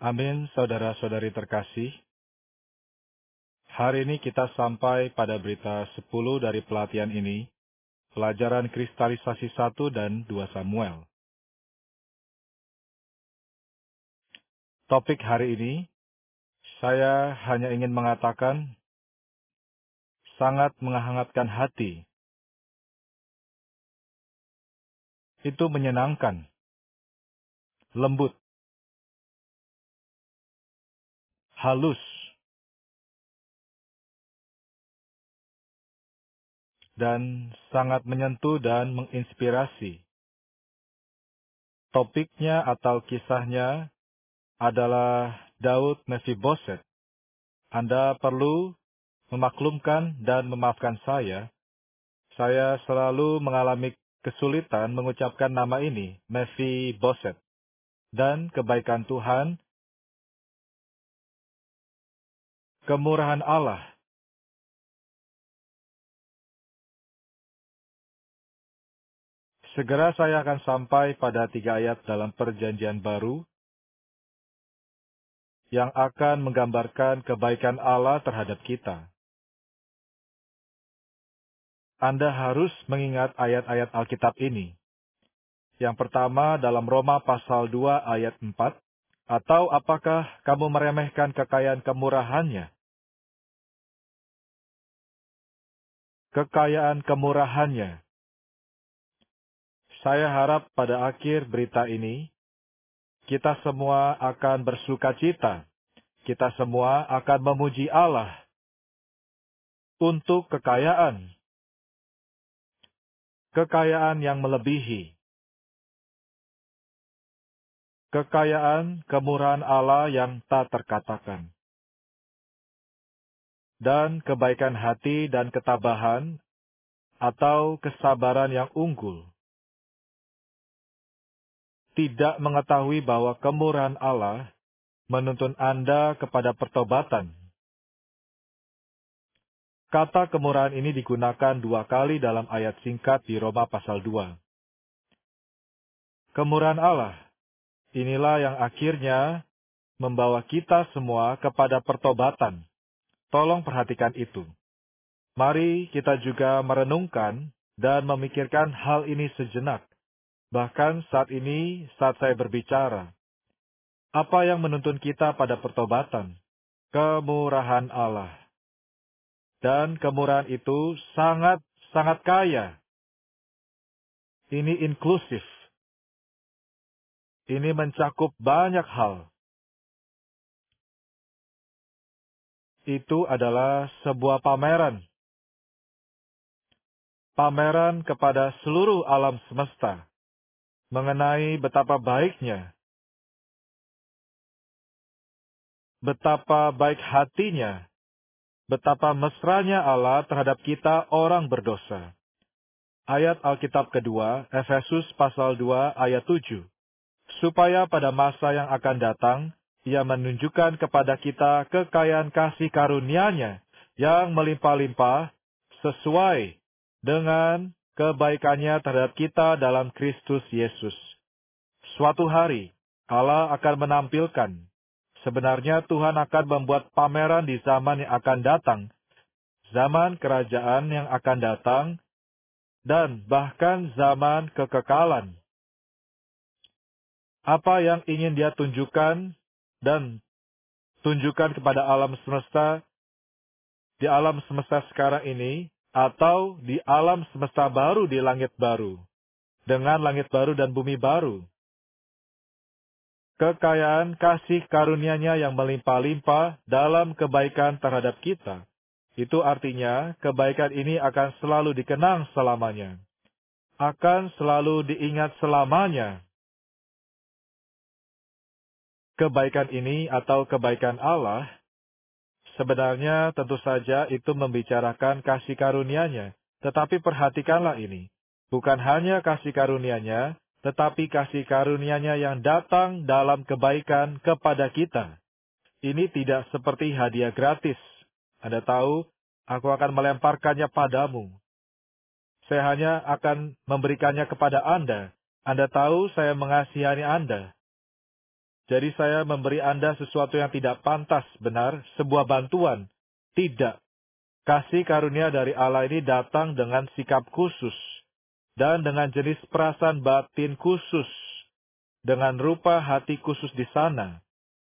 Amin, saudara-saudari terkasih. Hari ini kita sampai pada berita 10 dari pelatihan ini, pelajaran kristalisasi 1 dan 2 Samuel. Topik hari ini, saya hanya ingin mengatakan, sangat menghangatkan hati. Itu menyenangkan, lembut, halus, dan sangat menyentuh dan menginspirasi. Topiknya atau kisahnya adalah Daud Mephiboset. Anda perlu memaklumkan dan memaafkan saya selalu mengalami kesulitan mengucapkan nama ini, Mephiboset. Dan kebaikan Tuhan, kemurahan Allah, segera saya akan sampai pada 3 ayat dalam Perjanjian Baru yang akan menggambarkan kebaikan Allah terhadap kita. Anda harus mengingat ayat-ayat Alkitab ini. Yang pertama dalam Roma pasal 2 ayat 4, atau apakah kamu meremehkan kekayaan kemurahannya? Kekayaan kemurahannya. Saya harap pada akhir berita ini, kita semua akan bersukacita. Kita semua akan memuji Allah untuk kekayaan. Kekayaan yang melebihi. Kekayaan kemurahan Allah yang tak terkatakan. Dan kebaikan hati dan ketabahan atau kesabaran yang unggul. Tidak mengetahui bahwa kemurahan Allah menuntun Anda kepada pertobatan. Kata kemurahan ini digunakan 2 kali dalam ayat singkat di Roma pasal 2. Kemurahan Allah, inilah yang akhirnya membawa kita semua kepada pertobatan. Tolong perhatikan itu. Mari kita juga merenungkan dan memikirkan hal ini sejenak. Bahkan saat ini, saat saya berbicara, apa yang menuntun kita pada pertobatan? Kemurahan Allah. Dan kemurahan itu sangat kaya. Ini inklusif. Ini mencakup banyak hal. Itu adalah sebuah pameran. Pameran kepada seluruh alam semesta. Mengenai betapa baiknya. Betapa baik hatinya. Betapa mesranya Allah terhadap kita orang berdosa. Ayat Alkitab kedua, Efesus pasal 2 ayat 7. Supaya pada masa yang akan datang, Ia menunjukkan kepada kita kekayaan kasih karunia-Nya yang melimpah-limpah sesuai dengan kebaikannya terhadap kita dalam Kristus Yesus. Suatu hari, Allah akan menampilkan. Sebenarnya Tuhan akan membuat pameran di zaman yang akan datang, zaman kerajaan yang akan datang, dan bahkan zaman kekekalan. Apa yang ingin Dia tunjukkan dan tunjukkan kepada alam semesta, di alam semesta sekarang ini, atau di alam semesta baru di langit baru, dengan langit baru dan bumi baru. Kekayaan kasih karunia-Nya yang melimpah-limpah dalam kebaikan terhadap kita. Itu artinya kebaikan ini akan selalu dikenang selamanya. Akan selalu diingat selamanya. Kebaikan ini atau kebaikan Allah, sebenarnya tentu saja itu membicarakan kasih karunia-Nya. Tetapi perhatikanlah ini. Bukan hanya kasih karunia-Nya, tetapi kasih karunia-Nya yang datang dalam kebaikan kepada kita. Ini tidak seperti hadiah gratis. Anda tahu, aku akan melemparkannya padamu. Saya hanya akan memberikannya kepada Anda. Anda tahu saya mengasihani Anda. Jadi saya memberi Anda sesuatu yang tidak pantas, benar, sebuah bantuan. Tidak. Kasih karunia dari Allah ini datang dengan sikap khusus dan dengan jenis perasaan batin khusus, dengan rupa hati khusus di sana.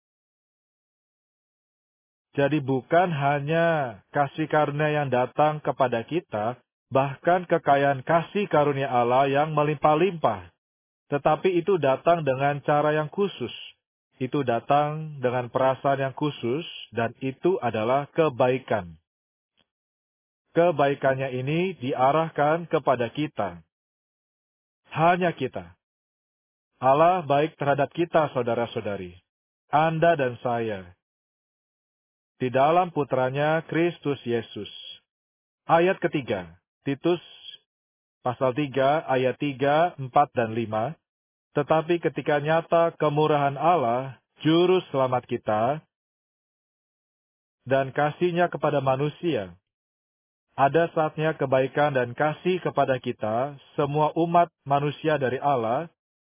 Jadi bukan hanya kasih karunia yang datang kepada kita, bahkan kekayaan kasih karunia Allah yang melimpah-limpah. Tetapi itu datang dengan cara yang khusus. Itu datang dengan perasaan yang khusus, dan itu adalah kebaikan. Kebaikannya ini diarahkan kepada kita. Hanya kita. Allah baik terhadap kita, saudara-saudari. Anda dan saya. Di dalam putranya Kristus Yesus. Ayat ketiga, Titus pasal 3, ayat 3, 4, dan 5. Tetapi ketika nyata kemurahan Allah, juru selamat kita, dan kasih-Nya kepada manusia, ada saatnya kebaikan dan kasih kepada kita, semua umat manusia dari Allah,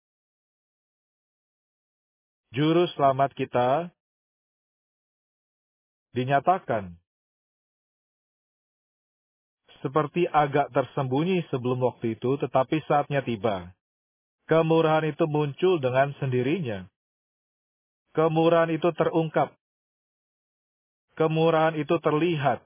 juru selamat kita, dinyatakan. Seperti agak tersembunyi sebelum waktu itu, tetapi saatnya tiba. Kemurahan itu muncul dengan sendirinya. Kemurahan itu terungkap. Kemurahan itu terlihat.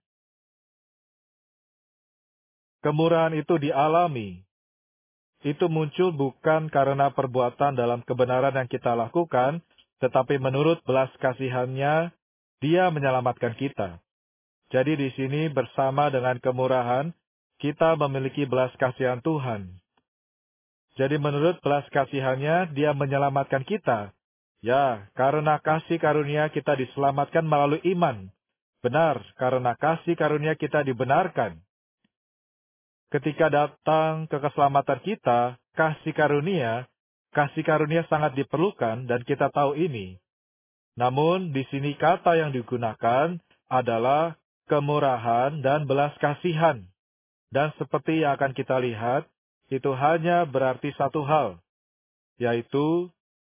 Kemurahan itu dialami. Itu muncul bukan karena perbuatan dalam kebenaran yang kita lakukan, tetapi menurut belas kasihan-Nya, Dia menyelamatkan kita. Jadi di sini bersama dengan kemurahan, kita memiliki belas kasihan Tuhan. Jadi menurut belas kasihan-Nya, Dia menyelamatkan kita. Ya, karena kasih karunia kita diselamatkan melalui iman. Benar, karena kasih karunia kita dibenarkan. Ketika datang ke keselamatan kita, kasih karunia sangat diperlukan dan kita tahu ini. Namun di sini kata yang digunakan adalah kemurahan dan belas kasihan. Dan seperti yang akan kita lihat, itu hanya berarti satu hal, yaitu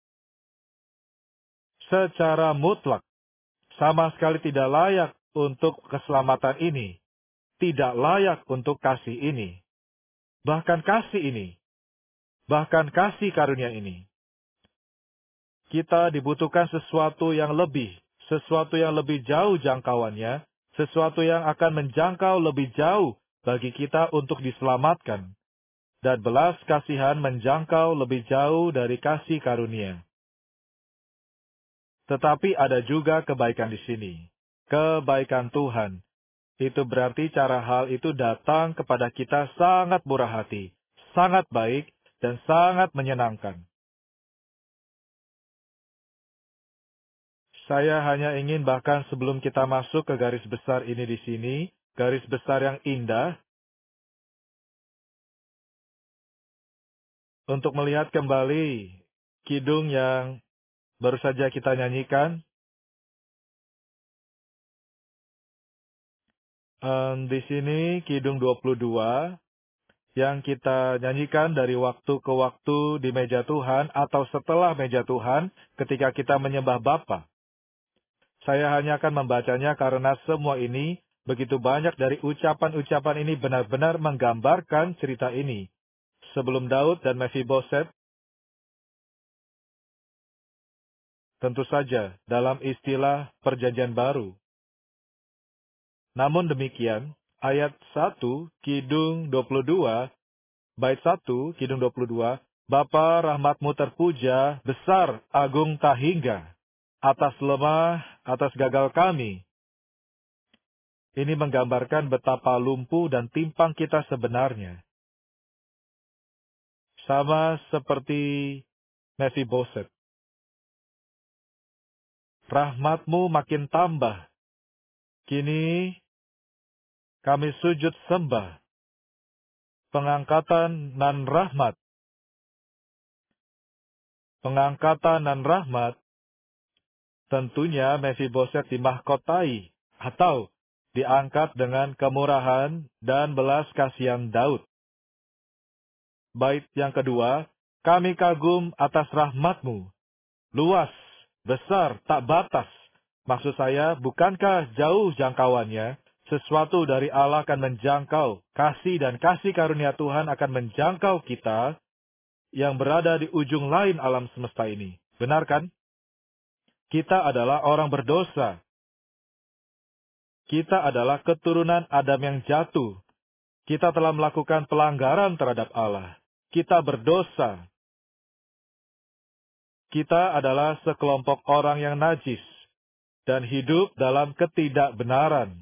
secara mutlak, sama sekali tidak layak untuk keselamatan ini, tidak layak untuk kasih ini, bahkan kasih karunia ini. Kita dibutuhkan sesuatu yang lebih jauh jangkauannya, sesuatu yang akan menjangkau lebih jauh bagi kita untuk diselamatkan. Dan belas kasihan menjangkau lebih jauh dari kasih karunia. Tetapi ada juga kebaikan di sini. Kebaikan Tuhan. Itu berarti cara hal itu datang kepada kita sangat murah hati, sangat baik, dan sangat menyenangkan. Saya hanya ingin bahkan sebelum kita masuk ke garis besar ini di sini, garis besar yang indah, untuk melihat kembali kidung yang baru saja kita nyanyikan. Di sini kidung 22 yang kita nyanyikan dari waktu ke waktu di meja Tuhan atau setelah meja Tuhan ketika kita menyembah Bapa. Saya hanya akan membacanya karena semua ini, begitu banyak dari ucapan-ucapan ini benar-benar menggambarkan cerita ini. Sebelum Daud dan Mephiboset, tentu saja dalam istilah perjanjian baru. Namun demikian, ayat 1, Kidung 22, bait 1, Kidung 22, Bapa rahmatmu terpuja, besar, agung tak hingga, atas lemah, atas gagal kami. Ini menggambarkan betapa lumpuh dan timpang kita sebenarnya. Sama seperti Mephiboset. Rahmatmu makin tambah. Kini kami sujud sembah. Pengangkatan nan rahmat. Pengangkatan nan rahmat. Tentunya Mephiboset dimahkotai atau diangkat dengan kemurahan dan belas kasihan Daud. Bait yang kedua, kami kagum atas rahmatmu, luas besar, tak batas. Maksud saya, bukankah jauh jangkauannya? Sesuatu dari Allah akan menjangkau, kasih dan kasih karunia Tuhan akan menjangkau kita yang berada di ujung lain alam semesta ini. Benar kan? Kita adalah orang berdosa. Kita adalah keturunan Adam yang jatuh. Kita telah melakukan pelanggaran terhadap Allah. Kita berdosa. Kita adalah sekelompok orang yang najis dan hidup dalam ketidakbenaran.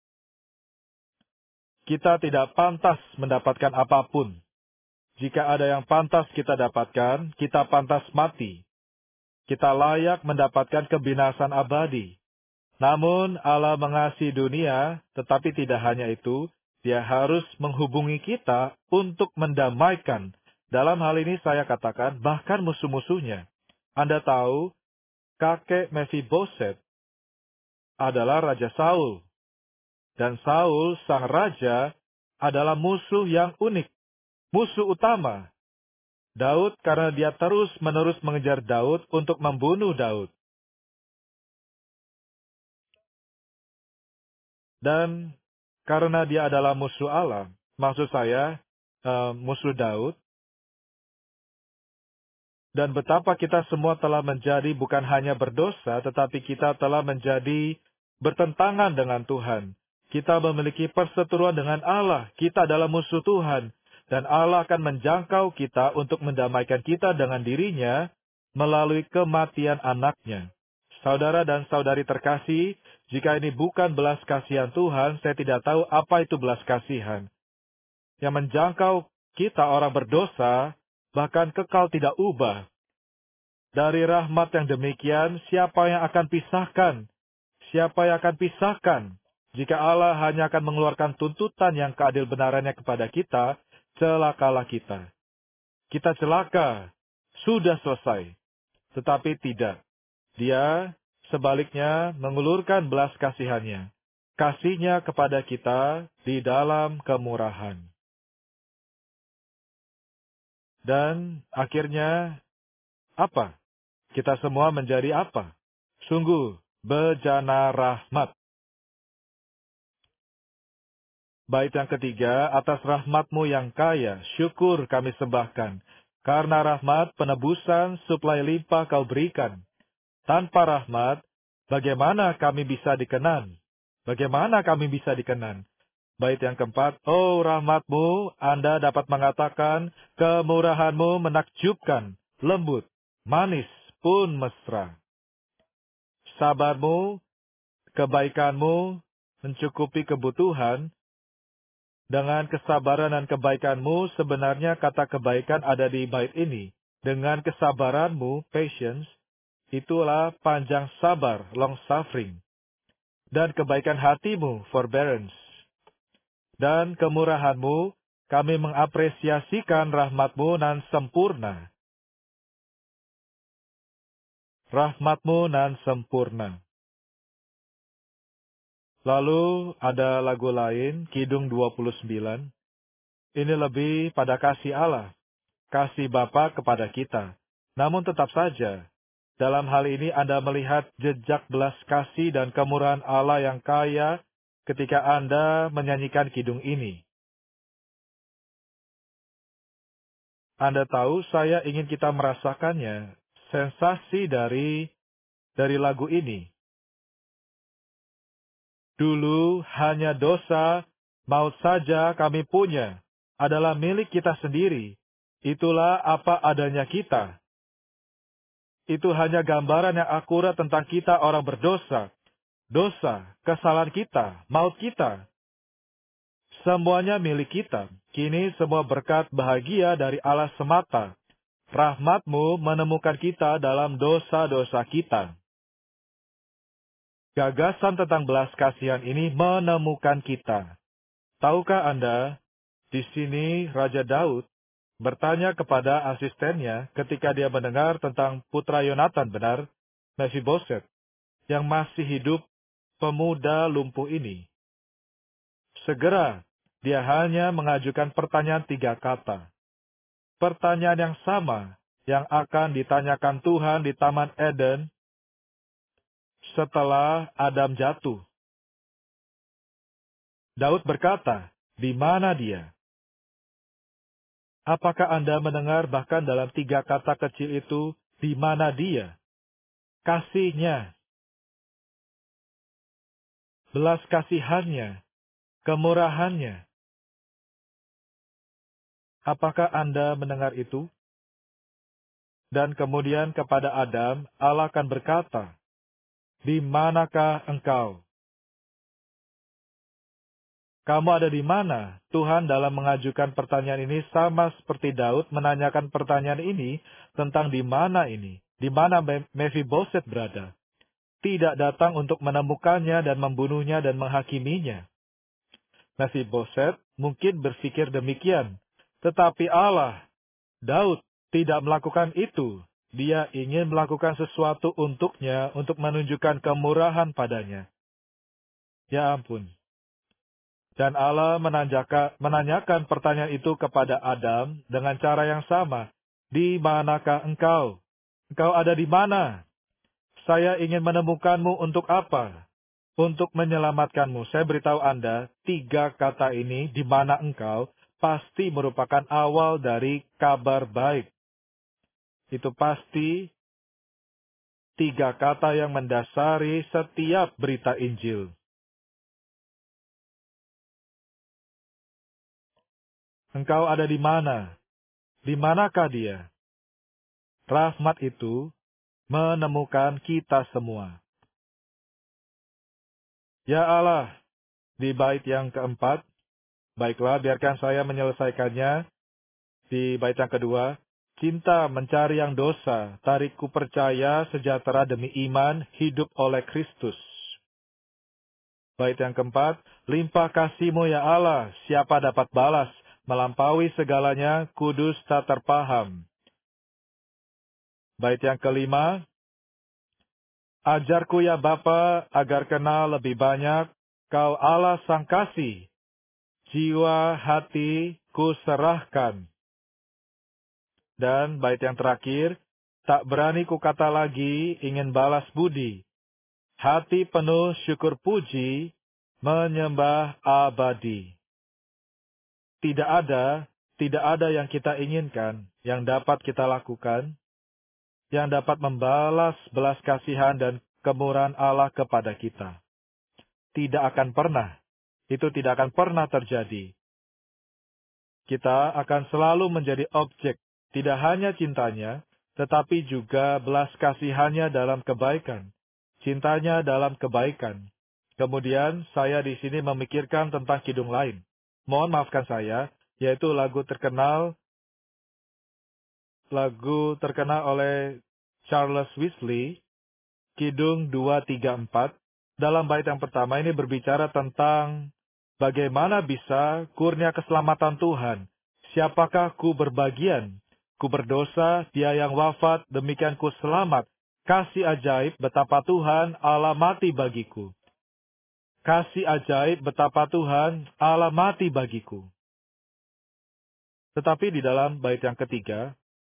Kita tidak pantas mendapatkan apapun. Jika ada yang pantas kita dapatkan, kita pantas mati. Kita layak mendapatkan kebinasan abadi. Namun Allah mengasihi dunia, tetapi tidak hanya itu, Dia harus menghubungi kita untuk mendamaikan. Dalam hal ini saya katakan bahkan musuh-musuhnya. Anda tahu, kakek Mephiboset adalah Raja Saul. Dan Saul, sang raja, adalah musuh yang unik, musuh utama. Daud karena dia terus-menerus mengejar Daud untuk membunuh Daud. Dan karena dia adalah musuh Allah, maksud saya musuh Daud, dan betapa kita semua telah menjadi bukan hanya berdosa, tetapi kita telah menjadi bertentangan dengan Tuhan. Kita memiliki perseteruan dengan Allah. Kita adalah musuh Tuhan. Dan Allah akan menjangkau kita untuk mendamaikan kita dengan dirinya melalui kematian anaknya. Saudara dan saudari terkasih, jika ini bukan belas kasihan Tuhan, saya tidak tahu apa itu belas kasihan. Yang menjangkau kita orang berdosa, bahkan kekal tidak ubah. Dari rahmat yang demikian, siapa yang akan pisahkan? Siapa yang akan pisahkan? Jika Allah hanya akan mengeluarkan tuntutan yang keadil benarannya kepada kita, celakalah kita. Kita celaka, sudah selesai. Tetapi tidak. Dia sebaliknya mengulurkan belas kasihannya. Kasihnya kepada kita di dalam kemurahan. Dan akhirnya, apa? Kita semua menjadi apa? Sungguh, bejana rahmat. Bait yang ketiga, atas rahmat-Mu yang kaya, syukur kami sembahkan. Karena rahmat, penebusan, suplai limpah Kau berikan. Tanpa rahmat, bagaimana kami bisa dikenan? Bagaimana kami bisa dikenan? Bait yang keempat, oh rahmat-Mu, Anda dapat mengatakan, kemurahan-Mu menakjubkan, lembut, manis pun mesra. Sabar-Mu, kebaikan-Mu, mencukupi kebutuhan. Dengan kesabaran dan kebaikan-Mu, sebenarnya kata kebaikan ada di bait ini. Dengan kesabaran-Mu, patience, itulah panjang sabar, long suffering. Dan kebaikan hati-Mu, forbearance. Dan kemurahan-Mu, kami mengapresiasikan rahmat-Mu nan sempurna. Rahmat-Mu nan sempurna. Lalu ada lagu lain, Kidung 29. Ini lebih pada kasih Allah, kasih Bapa kepada kita. Namun tetap saja, dalam hal ini Anda melihat jejak belas kasih dan kemurahan Allah yang kaya ketika Anda menyanyikan kidung ini. Anda tahu, saya ingin kita merasakannya, sensasi dari lagu ini. Dulu hanya dosa, maut saja kami punya, adalah milik kita sendiri. Itulah apa adanya kita. Itu hanya gambaran yang akurat tentang kita orang berdosa. Dosa, kesalahan kita, maut kita. Semuanya milik kita. Kini semua berkat bahagia dari Allah semata. Rahmat-Mu menemukan kita dalam dosa-dosa kita. Gagasan tentang belas kasihan ini menemukan kita. Tahukah Anda, di sini Raja Daud bertanya kepada asistennya ketika dia mendengar tentang putra Yonatan, benar, Mephiboset, yang masih hidup, pemuda lumpuh ini. Segera, dia hanya mengajukan pertanyaan 3 kata. Pertanyaan yang sama yang akan ditanyakan Tuhan di Taman Eden setelah Adam jatuh. Daud berkata, "Di mana dia?" Apakah Anda mendengar bahkan dalam 3 kata kecil itu, di mana dia? Kasihnya, belas kasihannya, kemurahannya. Apakah Anda mendengar itu? Dan kemudian kepada Adam, Allah akan berkata, "Di manakah engkau?" Kamu ada di mana? Tuhan dalam mengajukan pertanyaan ini sama seperti Daud menanyakan pertanyaan ini tentang di mana ini. Di mana Mephiboset berada? Tidak datang untuk menemukannya dan membunuhnya dan menghakiminya. Mephiboset mungkin berpikir demikian. Tetapi Allah, Daud, tidak melakukan itu. Dia ingin melakukan sesuatu untuknya untuk menunjukkan kemurahan padanya. Ya ampun. Dan Allah menanyakan pertanyaan itu kepada Adam dengan cara yang sama. Di manakah engkau? Engkau ada di mana? Saya ingin menemukanmu untuk apa? Untuk menyelamatkanmu. Saya beritahu Anda, 3 kata ini, di mana engkau, pasti merupakan awal dari kabar baik. Itu pasti 3 kata yang mendasari setiap berita Injil. Engkau ada di mana? Di manakah dia? Rahmat itu menemukan kita semua. Ya Allah, di bait yang keempat, baiklah biarkan saya menyelesaikannya. Di bait yang kedua, cinta mencari yang dosa, tarikku percaya sejahtera demi iman, hidup oleh Kristus. Bait yang keempat, limpah kasih-Mu ya Allah, siapa dapat balas, melampaui segalanya, kudus tak terpaham. Bait yang kelima, ajarku ya Bapa, agar kenal lebih banyak, Kau Allah sang kasih, jiwa hati ku serahkan. Dan bait yang terakhir, tak berani ku kata lagi, ingin balas budi. Hati penuh syukur puji, menyembah abadi. Tidak ada yang kita inginkan, yang dapat kita lakukan, yang dapat membalas belas kasihan dan kemurahan Allah kepada kita. Tidak akan pernah. Itu tidak akan pernah terjadi. Kita akan selalu menjadi objek, tidak hanya cintanya, tetapi juga belas kasihannya dalam kebaikan. Cintanya dalam kebaikan. Kemudian saya di sini memikirkan tentang kidung lain. Mohon maafkan saya, yaitu lagu terkenal oleh Charles Wesley, Kidung 234. Dalam bait yang pertama ini berbicara tentang bagaimana bisa kurnia keselamatan Tuhan. Siapakah ku berbagian? Ku berdosa, dia yang wafat, demikian ku selamat. Kasih ajaib betapa Tuhan Allah mati bagiku. Kasih ajaib betapa Tuhan Allah mati bagiku. Tetapi di dalam bait yang ketiga,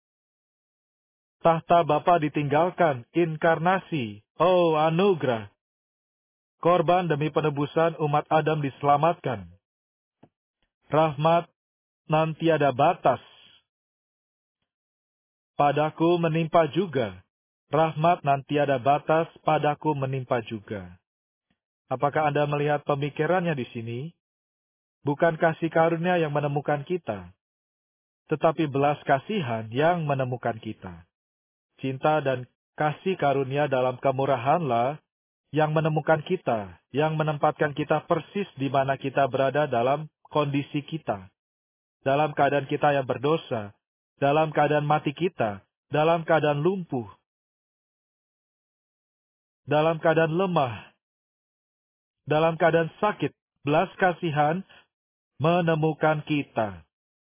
tahta Bapa ditinggalkan, inkarnasi, oh anugerah. Korban demi penebusan umat Adam diselamatkan. Rahmat nan tiada batas. Padaku menimpa juga. Rahmat nan tiada batas padaku menimpa juga. Apakah Anda melihat pemikirannya di sini? Bukan kasih karunia yang menemukan kita, tetapi belas kasihan yang menemukan kita. Cinta dan kasih karunia dalam kemurahanlah yang menemukan kita, yang menempatkan kita persis di mana kita berada dalam kondisi kita. Dalam keadaan kita yang berdosa, dalam keadaan mati kita, dalam keadaan lumpuh, dalam keadaan lemah, dalam keadaan sakit, belas kasihan menemukan kita.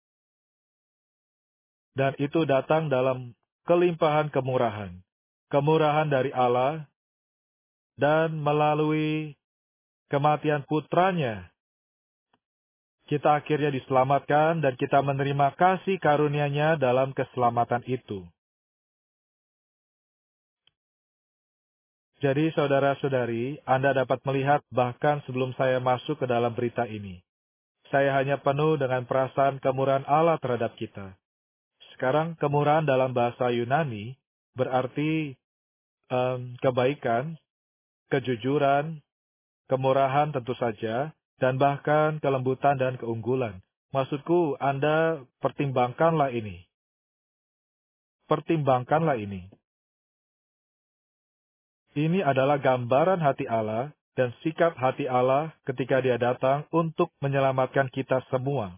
Dan itu datang dalam kelimpahan kemurahan. Kemurahan dari Allah, dan melalui kematian putranya, kita akhirnya diselamatkan dan kita menerima kasih karunia-Nya dalam keselamatan itu. Jadi saudara-saudari, Anda dapat melihat bahkan sebelum saya masuk ke dalam berita ini. Saya hanya penuh dengan perasaan kemurahan Allah terhadap kita. Sekarang kemurahan dalam bahasa Yunani berarti kebaikan, kejujuran, kemurahan tentu saja, dan bahkan kelembutan dan keunggulan. Maksudku, Anda pertimbangkanlah ini. Pertimbangkanlah ini. Ini adalah gambaran hati Allah dan sikap hati Allah ketika Dia datang untuk menyelamatkan kita semua.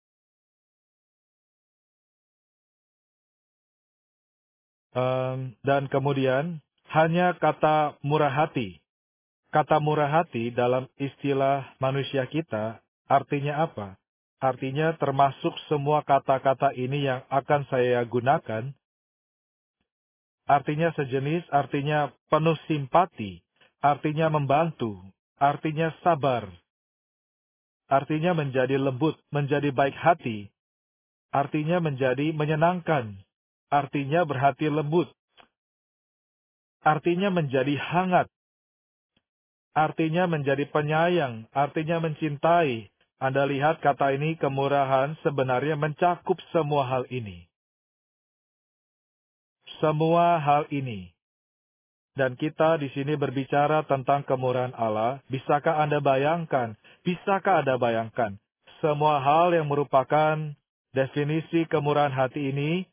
Dan kemudian, hanya kata murah hati. Kata murah hati dalam istilah manusia kita artinya apa? Artinya termasuk semua kata-kata ini yang akan saya gunakan. Artinya sejenis, artinya penuh simpati, artinya membantu, artinya sabar, artinya menjadi lembut, menjadi baik hati, artinya menjadi menyenangkan, artinya berhati lembut, artinya menjadi hangat, artinya menjadi penyayang, artinya mencintai. Anda lihat kata ini kemurahan sebenarnya mencakup semua hal ini. Semua hal ini. Dan kita di sini berbicara tentang kemurahan Allah. Bisakah Anda bayangkan? Bisakah Anda bayangkan? Semua hal yang merupakan definisi kemurahan hati ini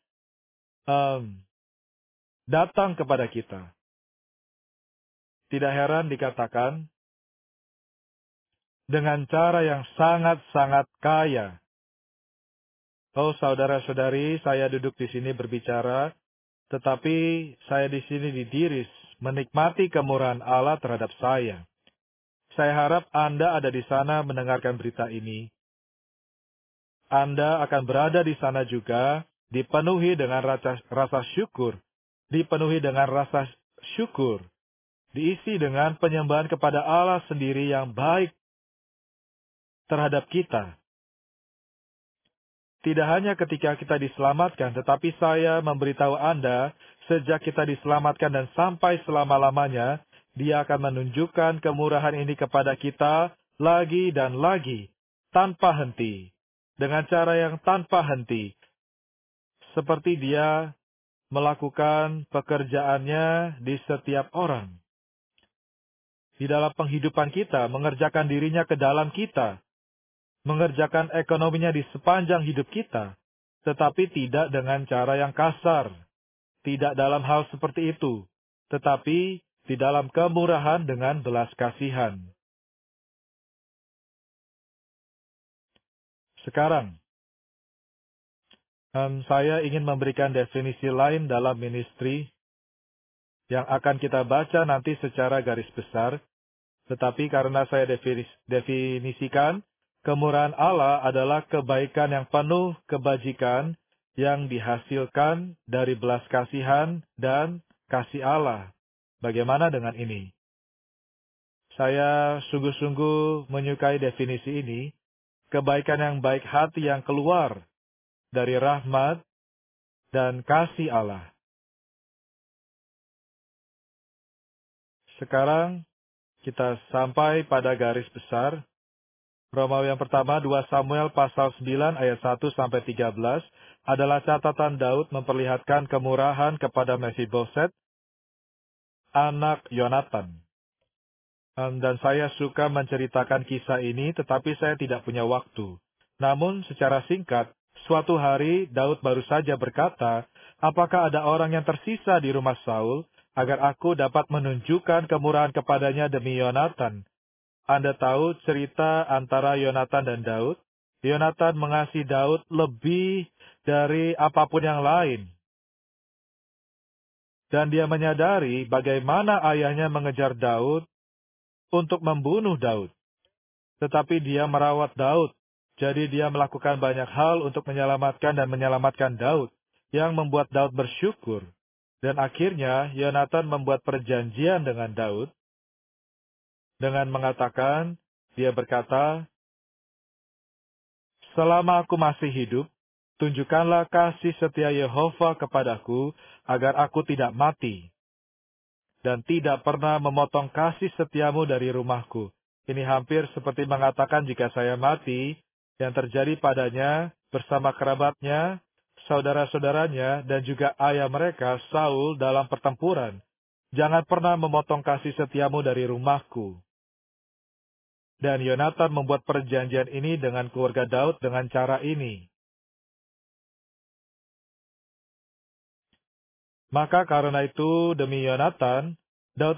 datang kepada kita. Tidak heran dikatakan, dengan cara yang sangat-sangat kaya. Oh, saudara-saudari, saya duduk di sini berbicara, tetapi saya di sini didiris menikmati kemurahan Allah terhadap saya. Saya harap Anda ada di sana mendengarkan berita ini. Anda akan berada di sana juga, dipenuhi dengan rasa syukur, dipenuhi dengan rasa syukur, diisi dengan penyembahan kepada Allah sendiri yang baik terhadap kita. Tidak hanya ketika kita diselamatkan, tetapi saya memberitahu Anda, sejak kita diselamatkan dan sampai selama-lamanya, Dia akan menunjukkan kemurahan ini kepada kita lagi dan lagi, tanpa henti, dengan cara yang tanpa henti, seperti Dia melakukan pekerjaannya di setiap orang. Di dalam penghidupan kita, mengerjakan dirinya ke dalam kita, mengerjakan ekonominya di sepanjang hidup kita, tetapi tidak dengan cara yang kasar, tidak dalam hal seperti itu, tetapi di dalam kemurahan dengan belas kasihan. Sekarang, saya ingin memberikan definisi lain dalam ministry yang akan kita baca nanti secara garis besar, tetapi karena saya definisikan, kemurahan Allah adalah kebaikan yang penuh kebajikan yang dihasilkan dari belas kasihan dan kasih Allah. Bagaimana dengan ini? Saya sungguh-sungguh menyukai definisi ini, kebaikan yang baik hati yang keluar dari rahmat dan kasih Allah. Sekarang kita sampai pada garis besar. Romawi yang pertama, 2 Samuel pasal 9 ayat 1 sampai 13 adalah catatan Daud memperlihatkan kemurahan kepada Mephiboset, anak Yonatan. Dan saya suka menceritakan kisah ini, tetapi saya tidak punya waktu. Namun secara singkat, suatu hari Daud baru saja berkata, apakah ada orang yang tersisa di rumah Saul, agar aku dapat menunjukkan kemurahan kepadanya demi Yonatan. Anda tahu cerita antara Yonatan dan Daud? Yonatan mengasihi Daud lebih dari apapun yang lain. Dan dia menyadari bagaimana ayahnya mengejar Daud untuk membunuh Daud. Tetapi dia merawat Daud. Jadi dia melakukan banyak hal untuk menyelamatkan Daud, yang membuat Daud bersyukur. Dan akhirnya Yonatan membuat perjanjian dengan Daud, dengan mengatakan, dia berkata, selama aku masih hidup, tunjukkanlah kasih setia Yehova kepadaku, agar aku tidak mati. dan tidak pernah memotong kasih setiamu dari rumahku. Ini hampir seperti mengatakan jika saya mati, yang terjadi padanya bersama kerabatnya, saudara-saudaranya, dan juga ayah mereka, Saul, dalam pertempuran. Jangan pernah memotong kasih setiamu dari rumahku. Dan Yonatan membuat perjanjian ini dengan keluarga Daud dengan cara ini. Maka karena itu demi Yonatan, Daud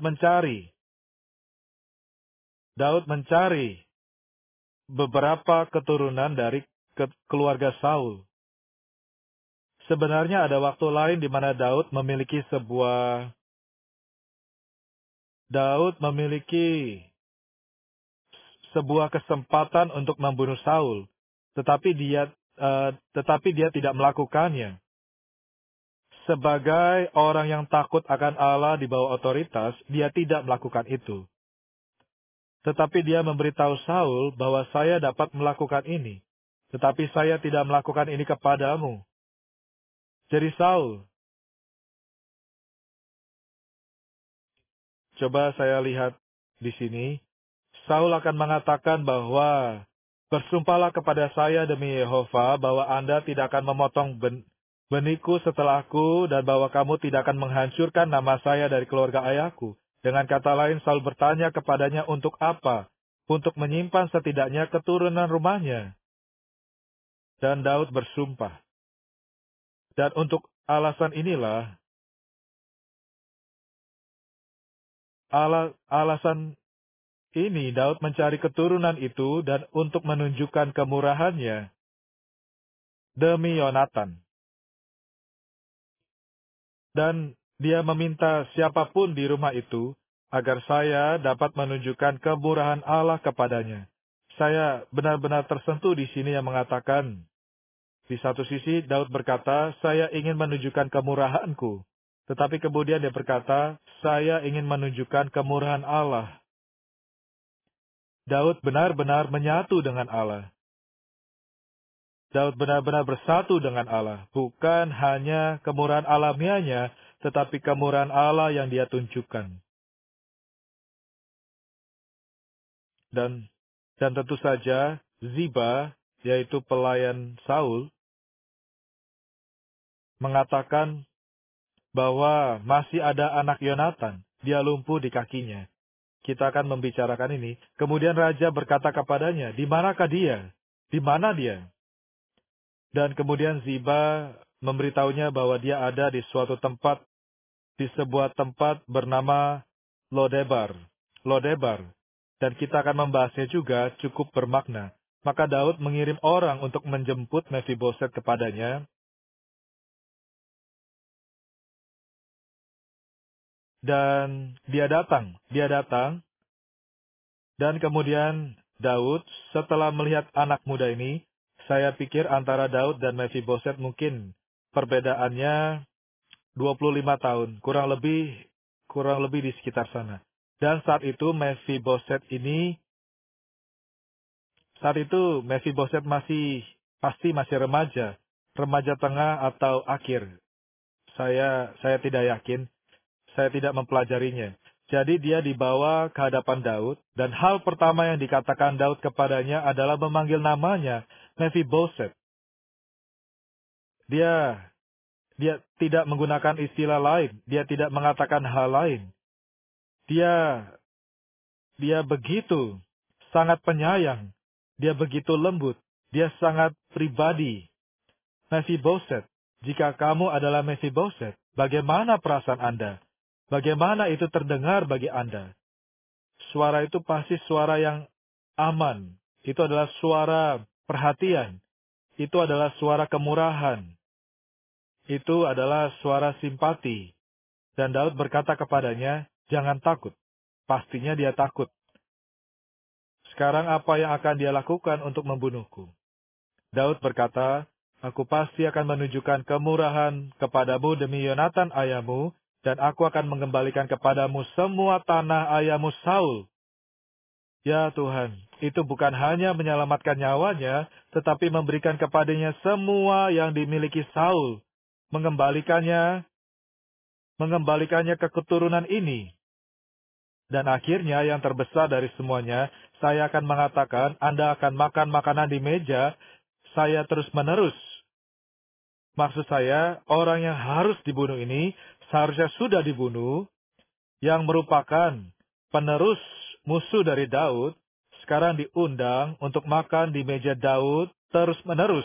mencari beberapa keturunan dari keluarga Saul. Sebenarnya ada waktu lain di mana Daud memiliki sebuah kesempatan untuk membunuh Saul, tetapi dia tidak melakukannya. Sebagai orang yang takut akan Allah di bawah otoritas, dia tidak melakukan itu. Tetapi dia memberitahu Saul bahwa saya dapat melakukan ini, tetapi saya tidak melakukan ini kepadamu. Jadi Saul, coba saya lihat di sini, Saul akan mengatakan bahwa, bersumpahlah kepada saya demi Yehova bahwa Anda tidak akan memotong benihku setelahku dan bahwa kamu tidak akan menghancurkan nama saya dari keluarga ayahku. Dengan kata lain, Saul bertanya kepadanya untuk apa? Untuk menyimpan setidaknya keturunan rumahnya. Dan Daud bersumpah. Dan untuk alasan inilah, alasan ini Daud mencari keturunan itu dan untuk menunjukkan kemurahannya demi Yonatan. Dan dia meminta siapapun di rumah itu agar saya dapat menunjukkan kemurahan Allah kepadanya. Saya benar-benar tersentuh di sini yang mengatakan, di satu sisi Daud berkata, saya ingin menunjukkan kemurahanku. Tetapi kemudian dia berkata, saya ingin menunjukkan kemurahan Allah. Daud benar-benar menyatu dengan Allah. Daud benar-benar bersatu dengan Allah, bukan hanya kemurahan alamiahnya, tetapi kemurahan Allah yang dia tunjukkan. Dan tentu saja, Ziba, yaitu pelayan Saul, mengatakan bahwa masih ada anak Yonatan, dia lumpuh di kakinya. Kita akan membicarakan ini. Kemudian raja berkata kepadanya, di manakah dia? Di mana dia? Dan kemudian Ziba memberitahunya bahwa dia ada di suatu tempat, di sebuah tempat bernama Lodebar. Dan kita akan membahasnya juga cukup bermakna. Maka Daud mengirim orang untuk menjemput Mephiboset kepadanya. Dan dia datang. Dan kemudian Daud setelah melihat anak muda ini, saya pikir antara Daud dan Mephiboset mungkin perbedaannya 25 tahun, kurang lebih di sekitar sana. Dan saat itu Mephiboset pasti masih remaja tengah atau akhir. Saya tidak yakin, saya tidak mempelajarinya. Jadi dia dibawa ke hadapan Daud, dan hal pertama yang dikatakan Daud kepadanya adalah memanggil namanya, Mephiboset. Dia tidak menggunakan istilah lain, dia tidak mengatakan hal lain. Dia begitu sangat penyayang, dia begitu lembut, dia sangat pribadi. Mephiboset, jika kamu adalah Mephiboset, bagaimana perasaan Anda? Bagaimana itu terdengar bagi Anda? Suara itu pasti suara yang aman. Itu adalah suara perhatian. Itu adalah suara kemurahan. Itu adalah suara simpati. Dan Daud berkata kepadanya, jangan takut. Pastinya dia takut. Sekarang apa yang akan dia lakukan untuk membunuhku? Daud berkata, aku pasti akan menunjukkan kemurahan kepadamu demi Yonatan ayahmu, dan aku akan mengembalikan kepadamu semua tanah ayahmu Saul. Ya Tuhan, itu bukan hanya menyelamatkan nyawanya, tetapi memberikan kepadanya semua yang dimiliki Saul. Mengembalikannya mengembalikannya ke keturunan ini. Dan akhirnya yang terbesar dari semuanya, saya akan mengatakan, Anda akan makan makanan di meja saya terus-menerus. Maksud saya, orang yang harus dibunuh ini seharusnya sudah dibunuh, yang merupakan penerus musuh dari Daud, sekarang diundang untuk makan di meja Daud terus-menerus.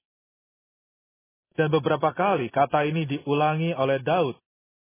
Dan beberapa kali kata ini diulangi oleh Daud.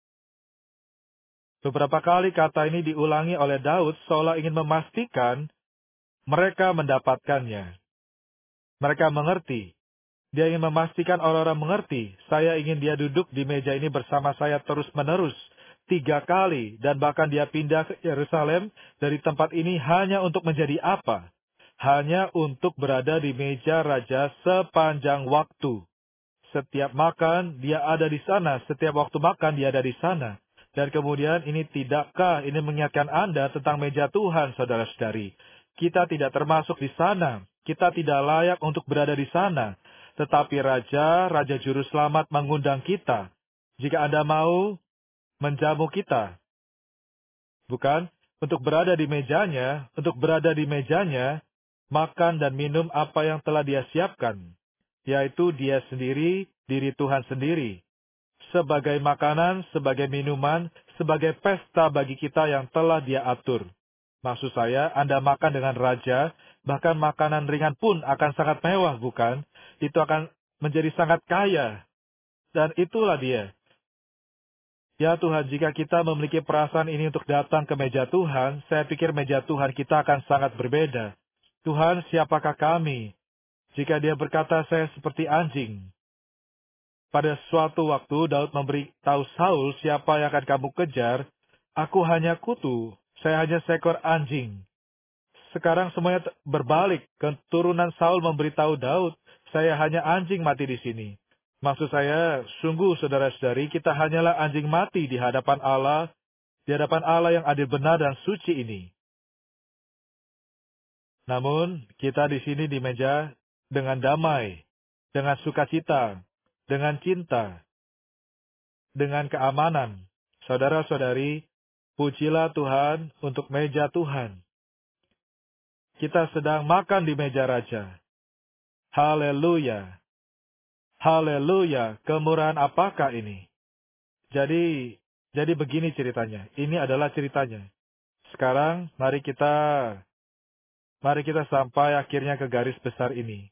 Beberapa kali kata ini diulangi oleh Daud seolah ingin memastikan mereka mendapatkannya. Mereka mengerti. Dia ingin memastikan orang-orang mengerti. Saya ingin dia duduk di meja ini bersama saya terus-menerus 3 kali. Dan bahkan dia pindah ke Yerusalem dari tempat ini hanya untuk menjadi apa? Hanya untuk berada di meja raja sepanjang waktu. Setiap makan, dia ada di sana. Setiap waktu makan, dia ada di sana. Dan kemudian ini tidakkah ini mengingatkan Anda tentang meja Tuhan, saudara-saudari? Kita tidak termasuk di sana. Kita tidak layak untuk berada di sana. Tetapi Raja Juru Selamat mengundang kita. Jika Anda mau menjamu kita. Bukan? Untuk berada di mejanya, makan dan minum apa yang telah dia siapkan. Yaitu dia sendiri, diri Tuhan sendiri. Sebagai makanan, sebagai minuman, sebagai pesta bagi kita yang telah dia atur. Maksud saya, Anda makan dengan raja, bahkan makanan ringan pun akan sangat mewah, bukan? Itu akan menjadi sangat kaya. Dan itulah dia. Ya Tuhan, jika kita memiliki perasaan ini untuk datang ke meja Tuhan, saya pikir meja Tuhan kita akan sangat berbeda. Tuhan, siapakah kami? Jika dia berkata, saya seperti anjing. Pada suatu waktu, Daud memberitahu Saul siapa yang akan kamu kejar. Aku hanya kutu, saya hanya seekor anjing. Sekarang semuanya berbalik. Keturunan Saul memberitahu Daud, saya hanya anjing mati di sini. Maksud saya, sungguh saudara-saudari, kita hanyalah anjing mati di hadapan Allah yang adil benar dan suci ini. Namun, kita di sini di meja dengan damai, dengan sukacita, dengan cinta, dengan keamanan. Saudara-saudari, pujilah Tuhan untuk meja Tuhan. Kita sedang makan di meja Raja. Haleluya. Haleluya, kemurahan apakah ini? Jadi begini ceritanya. Ini adalah ceritanya. Sekarang mari kita sampai akhirnya ke garis besar ini.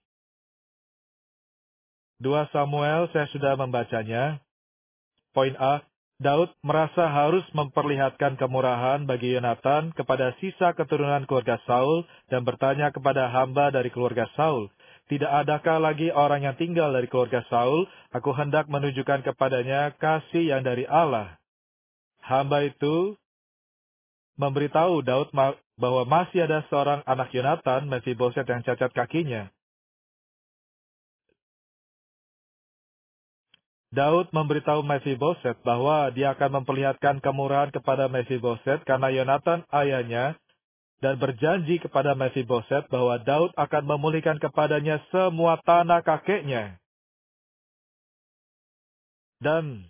2 Samuel saya sudah membacanya. Poin A, Daud merasa harus memperlihatkan kemurahan bagi Yonatan kepada sisa keturunan keluarga Saul dan bertanya kepada hamba dari keluarga Saul. Tidak adakah lagi orang yang tinggal dari keluarga Saul? Aku hendak menunjukkan kepadanya kasih yang dari Allah. Hamba itu memberitahu Daud bahwa masih ada seorang anak Yonatan, Mefiboset yang cacat kakinya. Daud memberitahu Mefiboset bahwa dia akan memperlihatkan kemurahan kepada Mefiboset karena Yonatan ayahnya, dan berjanji kepada Mefiboset bahwa Daud akan memulihkan kepadanya semua tanah kakeknya. Dan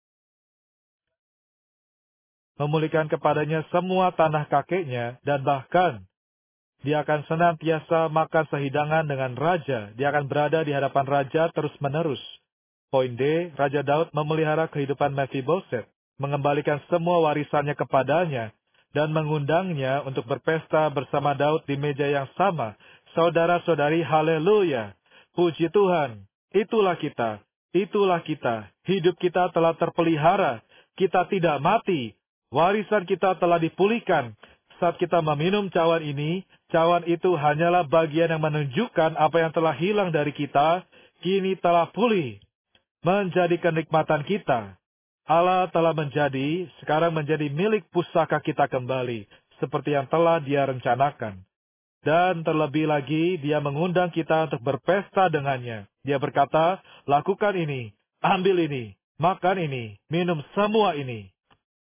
memulihkan kepadanya semua tanah kakeknya, dan bahkan dia akan senantiasa makan sehidangan dengan raja. Dia akan berada di hadapan raja terus-menerus. Poin D, Raja Daud memelihara kehidupan Mefiboset, mengembalikan semua warisannya kepadanya, dan mengundangnya untuk berpesta bersama Daud di meja yang sama. Saudara-saudari, haleluya. Puji Tuhan. Itulah kita. Itulah kita. Hidup kita telah terpelihara. Kita tidak mati. Warisan kita telah dipulihkan. Saat kita meminum cawan ini, cawan itu hanyalah bagian yang menunjukkan apa yang telah hilang dari kita, kini telah pulih. Menjadi kenikmatan kita. Allah telah sekarang menjadi milik pusaka kita kembali, seperti yang telah Dia rencanakan. Dan terlebih lagi, Dia mengundang kita untuk berpesta dengannya. Dia berkata, lakukan ini, ambil ini, makan ini, minum semua ini.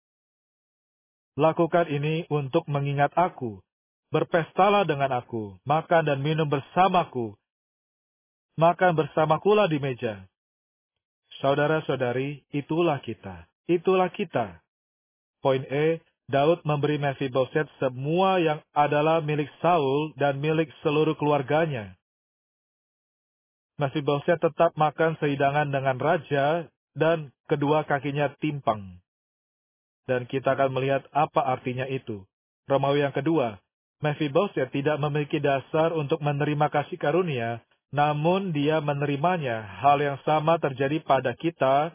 Lakukan ini untuk mengingat aku. Berpestalah dengan aku, makan dan minum bersamaku. Makan bersamakulah di meja. Saudara-saudari, itulah kita. itulah kita. Poin E, Daud memberi Mephiboset semua yang adalah milik Saul dan milik seluruh keluarganya. Mephiboset tetap makan sehidangan dengan raja dan kedua kakinya timpang. Dan kita akan melihat apa artinya itu. Romawi yang kedua, Mephiboset tidak memiliki dasar untuk menerima kasih karunia, namun dia menerimanya. Hal yang sama terjadi pada kita.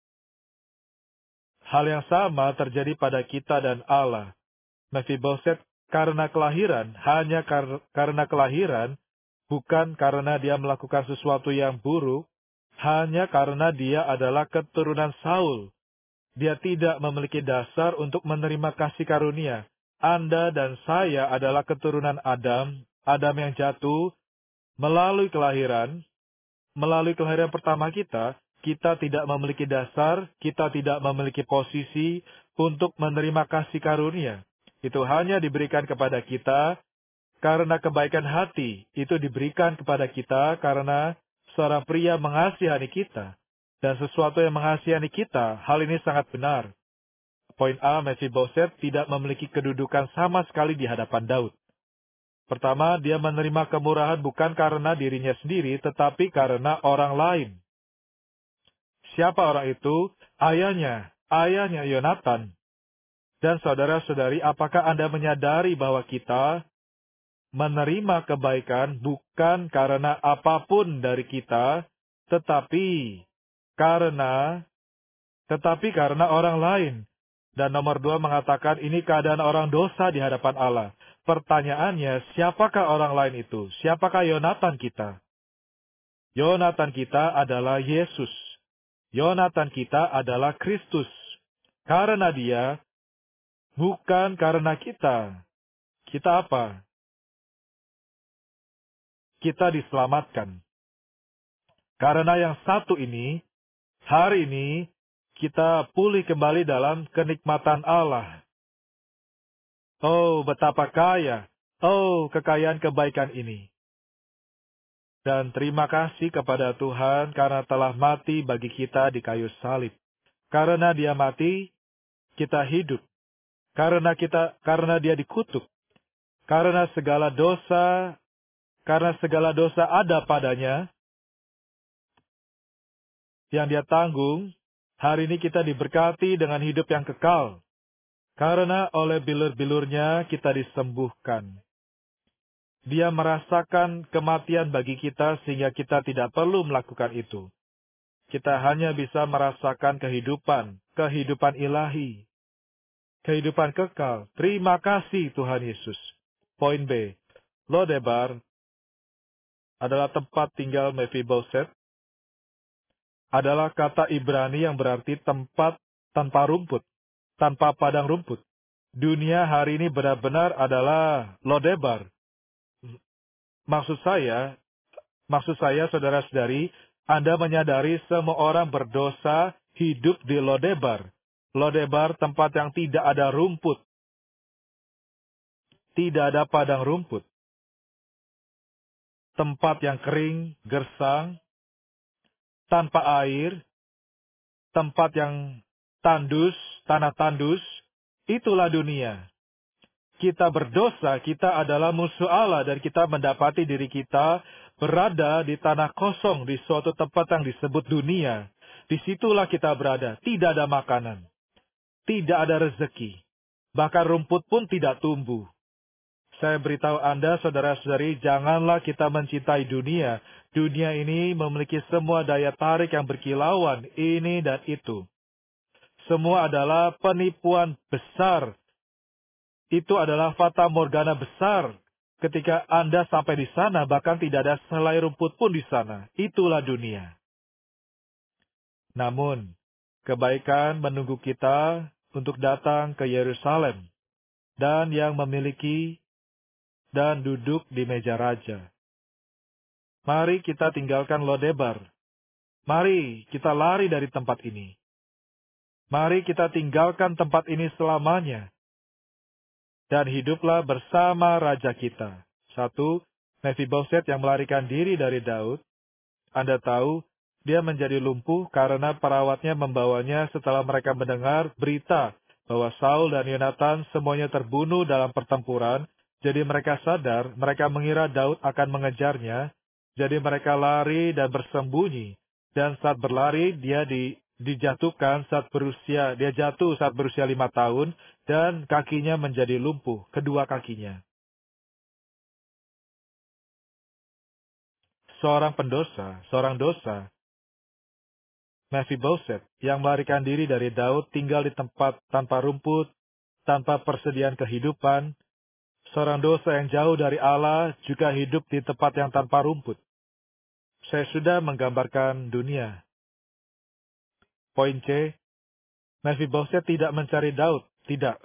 Hal yang sama terjadi pada kita dan Allah. Mephiboset karena kelahiran, hanya karena kelahiran, bukan karena dia melakukan sesuatu yang buruk, hanya karena dia adalah keturunan Saul. Dia tidak memiliki dasar untuk menerima kasih karunia. Anda dan saya adalah keturunan Adam, Adam yang jatuh melalui kelahiran pertama kita tidak memiliki dasar, kita tidak memiliki posisi untuk menerima kasih karunia. Itu hanya diberikan kepada kita karena kebaikan hati. Itu diberikan kepada kita karena seorang pria mengasihani kita. Dan sesuatu yang mengasihani kita, hal ini sangat benar. Poin A, Mephiboset tidak memiliki kedudukan sama sekali di hadapan Daud. Pertama, dia menerima kemurahan bukan karena dirinya sendiri, tetapi karena orang lain. Siapa orang itu? Ayahnya Yonatan. Dan saudara-saudari, apakah Anda menyadari bahwa kita menerima kebaikan bukan karena apapun dari kita, tetapi karena orang lain. Dan nomor 2 mengatakan ini keadaan orang dosa di hadapan Allah. Pertanyaannya, siapakah orang lain itu? Siapakah Yonatan kita? Yonatan kita adalah Yesus. Yonatan kita adalah Kristus. Karena dia, bukan karena kita. Kita apa? Kita diselamatkan. Karena yang satu ini, hari ini, kita pulih kembali dalam kenikmatan Allah. Oh, betapa kaya. Oh, kekayaan kebaikan ini. Dan terima kasih kepada Tuhan karena telah mati bagi kita di kayu salib. Karena dia mati, kita hidup. Karena dia dikutuk. Karena segala dosa ada padanya, yang dia tanggung, hari ini kita diberkati dengan hidup yang kekal. Karena oleh bilur-bilurnya kita disembuhkan. Dia merasakan kematian bagi kita sehingga kita tidak perlu melakukan itu. Kita hanya bisa merasakan kehidupan ilahi, kehidupan kekal. Terima kasih Tuhan Yesus. Poin B, Lodebar adalah tempat tinggal Mephiboset, adalah kata Ibrani yang berarti tempat tanpa rumput, tanpa padang rumput. Dunia hari ini benar-benar adalah Lodebar. Maksud saya, saudara-saudari, Anda menyadari semua orang berdosa hidup di Lodebar. Lodebar tempat yang tidak ada rumput. Tidak ada padang rumput. Tempat yang kering, gersang, tanpa air. Tempat yang tandus, tanah tandus. Itulah dunia. Kita berdosa, kita adalah musuh Allah, dan kita mendapati diri kita berada di tanah kosong di suatu tempat yang disebut dunia. Disitulah kita berada, tidak ada makanan, tidak ada rezeki, bahkan rumput pun tidak tumbuh. Saya beritahu Anda, saudara-saudari, janganlah kita mencintai dunia. Dunia ini memiliki semua daya tarik yang berkilauan, ini dan itu. Semua adalah penipuan besar. Itu adalah fata morgana besar. Ketika Anda sampai di sana, bahkan tidak ada selai rumput pun di sana. Itulah dunia. Namun, kebaikan menunggu kita untuk datang ke Yerusalem, dan yang memiliki dan duduk di meja raja. Mari kita tinggalkan Lodebar. Mari kita lari dari tempat ini. Mari kita tinggalkan tempat ini selamanya. Dan hiduplah bersama raja kita. 1. Mephiboset yang melarikan diri dari Daud. Anda tahu, Dia menjadi lumpuh karena perawatnya membawanya setelah mereka mendengar berita bahwa Saul dan Yonatan semuanya terbunuh dalam pertempuran. Jadi mereka sadar, mereka mengira Daud akan mengejarnya. Jadi mereka lari dan bersembunyi. Dan saat berlari, dia jatuh saat berusia 5 tahun, dan kakinya menjadi lumpuh, kedua kakinya. Seorang dosa, Mephibosheth, yang melarikan diri dari Daud, tinggal di tempat tanpa rumput, tanpa persediaan kehidupan. Seorang dosa yang jauh dari Allah juga hidup di tempat yang tanpa rumput. Saya sudah menggambarkan dunia. Poin C, Mephibosheth tidak mencari Daud. Tidak,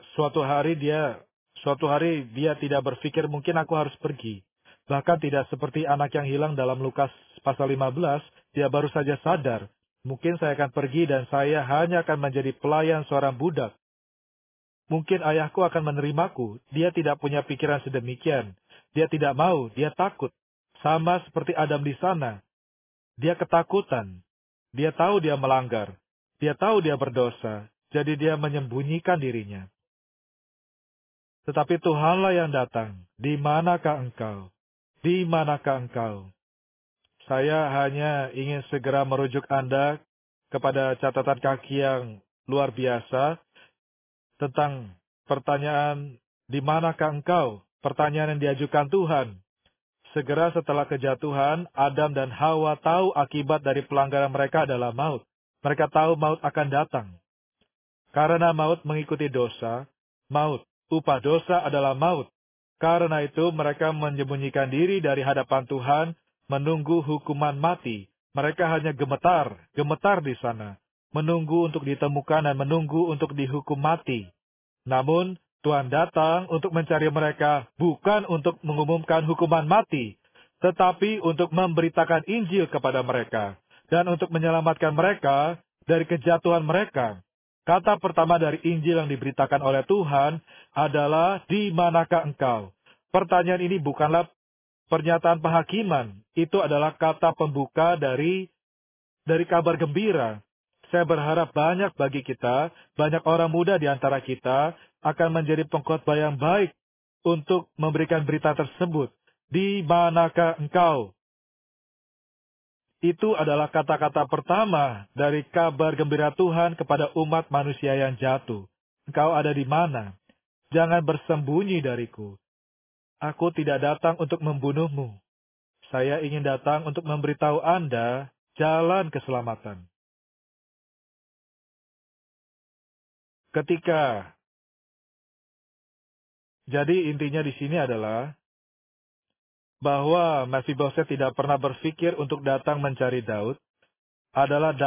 suatu hari dia tidak berpikir mungkin aku harus pergi. Bahkan tidak seperti anak yang hilang dalam Lukas pasal 15, dia baru saja sadar. Mungkin saya akan pergi dan saya hanya akan menjadi pelayan seorang budak. Mungkin ayahku akan menerimaku. Dia tidak punya pikiran sedemikian. Dia tidak mau, dia takut. Sama seperti Adam di sana. Dia ketakutan. Dia tahu dia melanggar. Dia tahu dia berdosa. Jadi dia menyembunyikan dirinya. Tetapi Tuhanlah yang datang. Di manakah engkau? Di manakah engkau? Saya hanya ingin segera merujuk Anda kepada catatan kaki yang luar biasa tentang pertanyaan, di manakah engkau? Pertanyaan yang diajukan Tuhan. Segera setelah kejatuhan, Adam dan Hawa tahu akibat dari pelanggaran mereka adalah maut. Mereka tahu maut akan datang. Karena maut mengikuti dosa, maut, upah dosa adalah maut. Karena itu mereka menyembunyikan diri dari hadapan Tuhan, menunggu hukuman mati. Mereka hanya gemetar di sana, menunggu untuk ditemukan dan menunggu untuk dihukum mati. Namun, Tuhan datang untuk mencari mereka, bukan untuk mengumumkan hukuman mati, tetapi untuk memberitakan Injil kepada mereka, dan untuk menyelamatkan mereka dari kejatuhan mereka. Kata pertama dari Injil yang diberitakan oleh Tuhan adalah, di manakah engkau? Pertanyaan ini bukanlah pernyataan penghakiman. Itu adalah kata pembuka dari kabar gembira. Saya berharap banyak orang muda di antara kita akan menjadi pengkhotbah yang baik untuk memberikan berita tersebut. Di manakah engkau? Itu adalah kata-kata pertama dari kabar gembira Tuhan kepada umat manusia yang jatuh. Engkau ada di mana? Jangan bersembunyi dariku. Aku tidak datang untuk membunuhmu. Saya ingin datang untuk memberitahu Anda jalan keselamatan. Jadi intinya di sini adalah bahwa Mephibosheth tidak pernah berpikir untuk datang mencari Daud. Adalah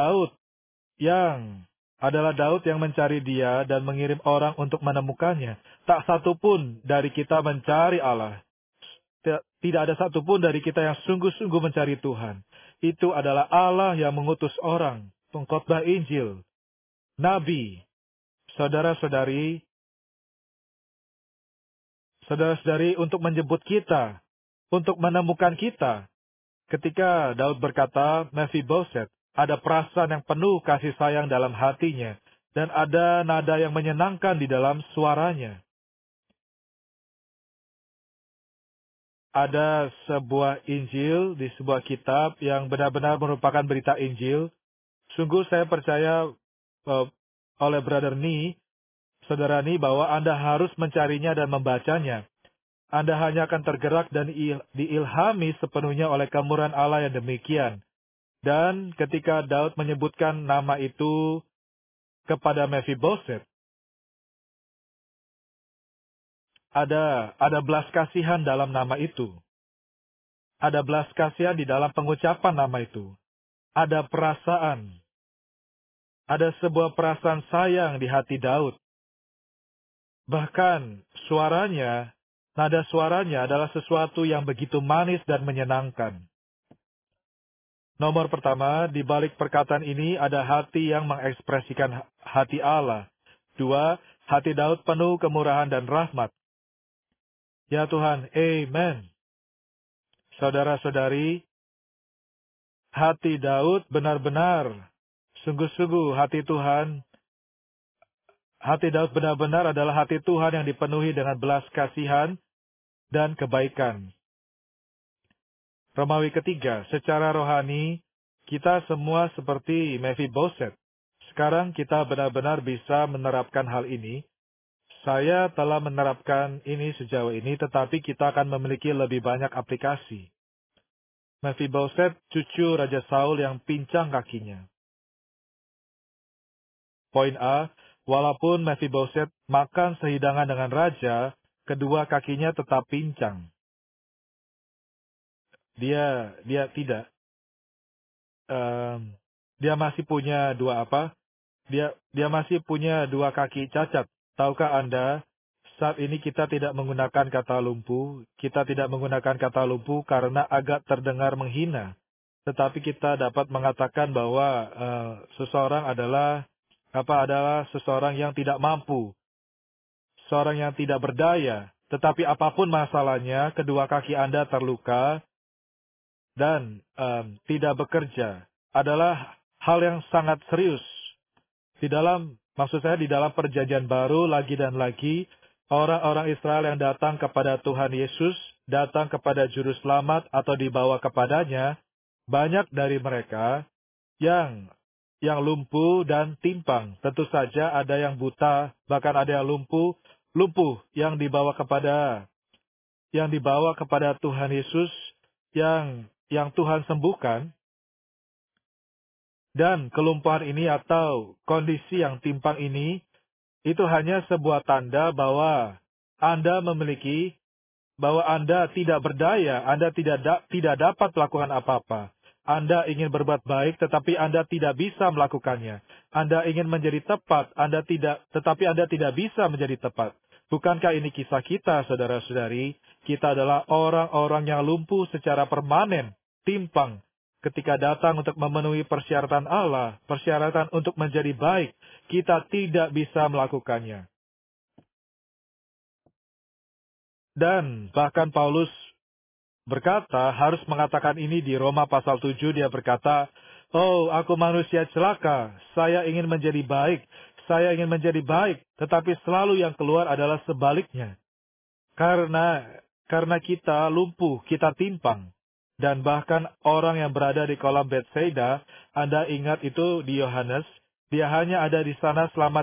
Daud yang mencari dia dan mengirim orang untuk menemukannya. Tak satupun dari kita mencari Allah. Tidak ada satupun dari kita yang sungguh-sungguh mencari Tuhan. Itu adalah Allah yang mengutus orang, pengkhotbah Injil, nabi, saudara-saudari, untuk menjemput kita, untuk menemukan kita. Ketika Daud berkata, Mephibosheth, ada perasaan yang penuh kasih sayang dalam hatinya, dan ada nada yang menyenangkan di dalam suaranya. Ada sebuah Injil di sebuah kitab yang benar-benar merupakan berita Injil. Sungguh saya percaya oleh Brother Ni, Saudara Ni, bahwa Anda harus mencarinya dan membacanya. Anda hanya akan tergerak dan diilhami sepenuhnya oleh kemurahan Allah yang demikian. Dan ketika Daud menyebutkan nama itu kepada Mephibosheth, ada belas kasihan dalam nama itu. Ada belas kasihan di dalam pengucapan nama itu. Ada perasaan. Ada sebuah perasaan sayang di hati Daud. Bahkan nada suaranya adalah sesuatu yang begitu manis dan menyenangkan. Nomor pertama, di balik perkataan ini ada hati yang mengekspresikan hati Allah. 2, hati Daud penuh kemurahan dan rahmat. Ya Tuhan, amen. Saudara-saudari, hati Daud benar-benar, sungguh-sungguh hati Daud benar-benar adalah hati Tuhan yang dipenuhi dengan belas kasihan dan kebaikan. Romawi ketiga, secara rohani, kita semua seperti Mephiboset. Sekarang kita benar-benar bisa menerapkan hal ini. Saya telah menerapkan ini sejauh ini, tetapi kita akan memiliki lebih banyak aplikasi. Mephiboset, cucu Raja Saul yang pincang kakinya. Poin A, walaupun Mephiboset makan sehidangan dengan raja, kedua kakinya tetap pincang. Dia tidak. Dia masih punya Dia masih punya dua kaki cacat. Tahukah Anda, saat ini kita tidak menggunakan kata lumpuh. Kita tidak menggunakan kata lumpuh karena agak terdengar menghina. Tetapi kita dapat mengatakan bahwa seseorang adalah seseorang yang tidak mampu, seorang yang tidak berdaya. Tetapi apapun masalahnya, kedua kaki Anda terluka dan tidak bekerja adalah hal yang sangat serius. Maksud saya di dalam perjanjian baru lagi dan lagi, orang-orang Israel yang datang kepada Tuhan Yesus, datang kepada Juru Selamat atau dibawa kepadanya, banyak dari mereka yang lumpuh dan timpang. Tentu saja ada yang buta, bahkan ada yang lumpuh yang dibawa kepada Tuhan Yesus, yang Tuhan sembuhkan. Dan kelumpuhan ini atau kondisi yang timpang ini, itu hanya sebuah tanda bahwa Anda tidak berdaya, Anda tidak dapat melakukan apa-apa. Anda ingin berbuat baik, tetapi Anda tidak bisa melakukannya. Anda ingin menjadi tepat, tetapi Anda tidak bisa menjadi tepat. Bukankah ini kisah kita, saudara-saudari? Kita adalah orang-orang yang lumpuh secara permanen, timpang, ketika datang untuk memenuhi persyaratan Allah, persyaratan untuk menjadi baik, kita tidak bisa melakukannya. Dan bahkan Paulus berkata, harus mengatakan ini di Roma pasal 7, dia berkata, "Oh, aku manusia celaka, saya ingin menjadi baik, tetapi selalu yang keluar adalah sebaliknya. Karena kita lumpuh, kita timpang." Dan bahkan orang yang berada di kolam Bethsaida, Anda ingat itu di Yohanes, dia hanya ada di sana selama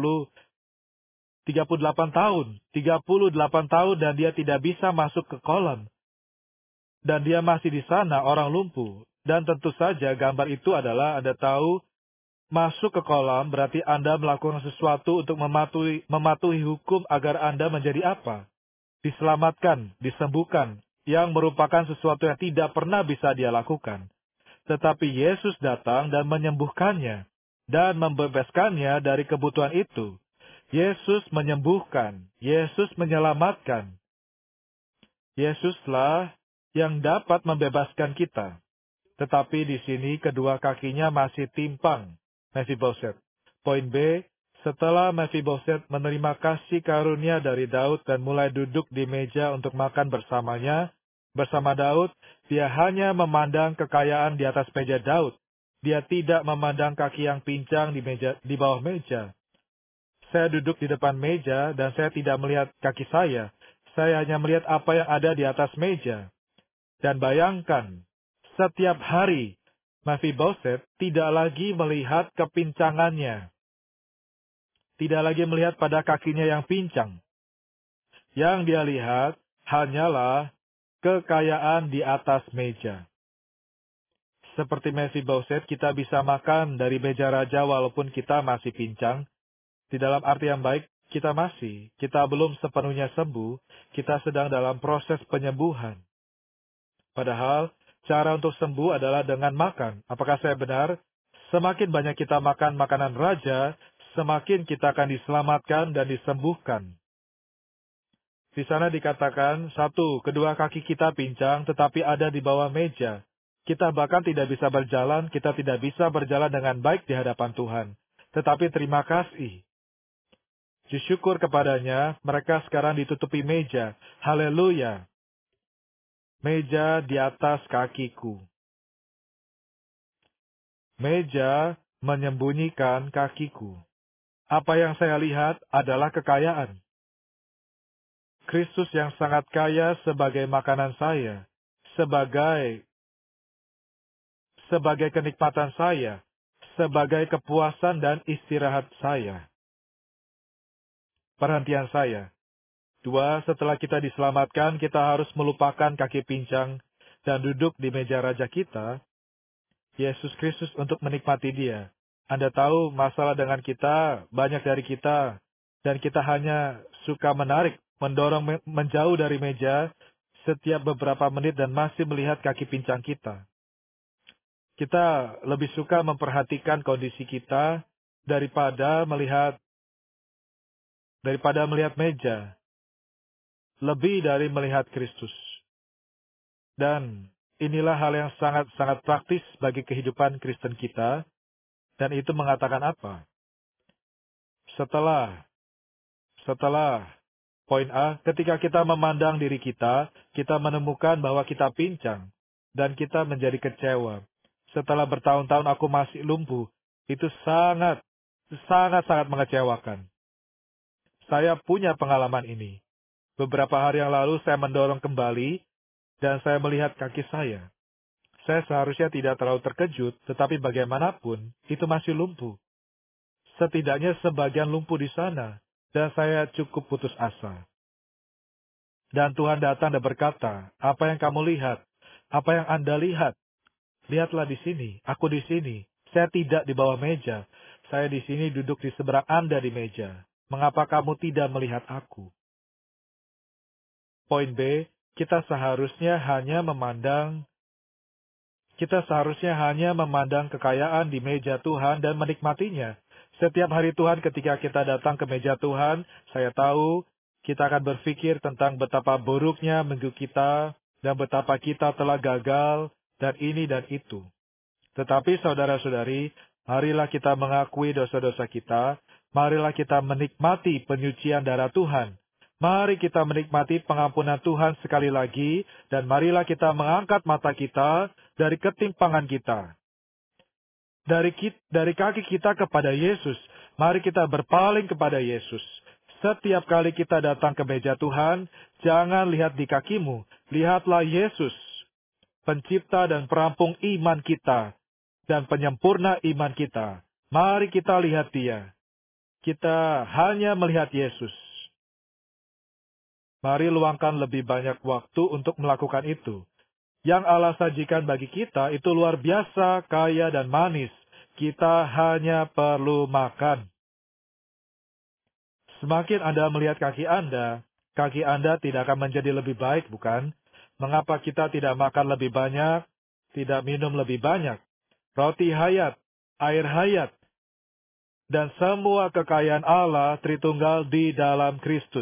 38 tahun. 38 tahun dan dia tidak bisa masuk ke kolam. Dan dia masih di sana, orang lumpuh. Dan tentu saja gambar itu adalah, Anda tahu, masuk ke kolam berarti Anda melakukan sesuatu untuk mematuhi hukum agar Anda menjadi apa? Diselamatkan, disembuhkan, yang merupakan sesuatu yang tidak pernah bisa dia lakukan. Tetapi Yesus datang dan menyembuhkannya, dan membebaskannya dari kebutuhan itu. Yesus menyembuhkan, Yesus menyelamatkan. Yesuslah yang dapat membebaskan kita. Tetapi di sini kedua kakinya masih timpang, Mephiboset. Poin B, setelah Mephiboset menerima kasih karunia dari Daud dan mulai duduk di meja untuk makan bersama Daud, dia hanya memandang kekayaan di atas meja Daud. Dia tidak memandang kaki yang pincang di bawah meja. Saya duduk di depan meja dan saya tidak melihat kaki saya. Saya hanya melihat apa yang ada di atas meja. Dan bayangkan, setiap hari Mephiboset tidak lagi melihat kepincangannya. Tidak lagi melihat pada kakinya yang pincang. Yang dia lihat hanyalah kekayaan di atas meja. Seperti Mephiboset, kita bisa makan dari meja raja walaupun kita masih pincang. Di dalam arti yang baik, kita belum sepenuhnya sembuh, kita sedang dalam proses penyembuhan. Padahal, cara untuk sembuh adalah dengan makan. Apakah saya benar? Semakin banyak kita makan makanan raja, semakin kita akan diselamatkan dan disembuhkan. Di sana dikatakan, 1, kedua kaki kita pincang, tetapi ada di bawah meja. Kita bahkan tidak bisa berjalan dengan baik di hadapan Tuhan. Tetapi terima kasih. Syukur kepadanya, mereka sekarang ditutupi meja. Haleluya. Meja di atas kakiku. Meja menyembunyikan kakiku. Apa yang saya lihat adalah kekayaan. Kristus yang sangat kaya sebagai makanan saya, sebagai kenikmatan saya, sebagai kepuasan dan istirahat saya. Perhentian saya. 2. Setelah kita diselamatkan, kita harus melupakan kaki pincang dan duduk di meja raja kita, Yesus Kristus, untuk menikmati Dia. Anda tahu masalah dengan kita, banyak dari kita, dan kita hanya suka mendorong menjauh dari meja setiap beberapa menit dan masih melihat kaki pincang kita. Kita lebih suka memperhatikan kondisi kita daripada melihat meja, lebih dari melihat Kristus. Dan inilah hal yang sangat-sangat praktis bagi kehidupan Kristen kita. Dan itu mengatakan apa? Setelah poin A, ketika kita memandang diri kita menemukan bahwa kita pincang, dan kita menjadi kecewa. Setelah bertahun-tahun aku masih lumpuh, itu sangat mengecewakan. Saya punya pengalaman ini. Beberapa hari yang lalu saya mendorong kembali, dan saya melihat kaki saya. Saya seharusnya tidak terlalu terkejut, tetapi bagaimanapun, itu masih lumpuh. Setidaknya sebagian lumpuh di sana, dan saya cukup putus asa. Dan Tuhan datang dan berkata, apa yang kamu lihat? Apa yang Anda lihat? Lihatlah di sini, aku di sini. Saya tidak di bawah meja. Saya di sini duduk di seberang Anda di meja. Mengapa kamu tidak melihat aku? Poin B, kita seharusnya hanya memandang kekayaan di meja Tuhan dan menikmatinya. Setiap hari Tuhan, ketika kita datang ke meja Tuhan, saya tahu kita akan berpikir tentang betapa buruknya minggu kita dan betapa kita telah gagal dan ini dan itu. Tetapi saudara-saudari, marilah kita mengakui dosa-dosa kita, marilah kita menikmati penyucian darah Tuhan. Mari kita menikmati pengampunan Tuhan sekali lagi, dan marilah kita mengangkat mata kita dari ketimpangan kita. Dari kaki kita kepada Yesus, mari kita berpaling kepada Yesus. Setiap kali kita datang ke meja Tuhan, jangan lihat di kakimu, lihatlah Yesus, pencipta dan perampung iman kita, dan penyempurna iman kita. Mari kita lihat Dia. Kita hanya melihat Yesus. Mari luangkan lebih banyak waktu untuk melakukan itu. Yang Allah sajikan bagi kita itu luar biasa, kaya, dan manis. Kita hanya perlu makan. Semakin Anda melihat kaki Anda tidak akan menjadi lebih baik, bukan? Mengapa kita tidak makan lebih banyak, tidak minum lebih banyak? Roti hayat, air hayat, dan semua kekayaan Allah Tritunggal di dalam Kristus.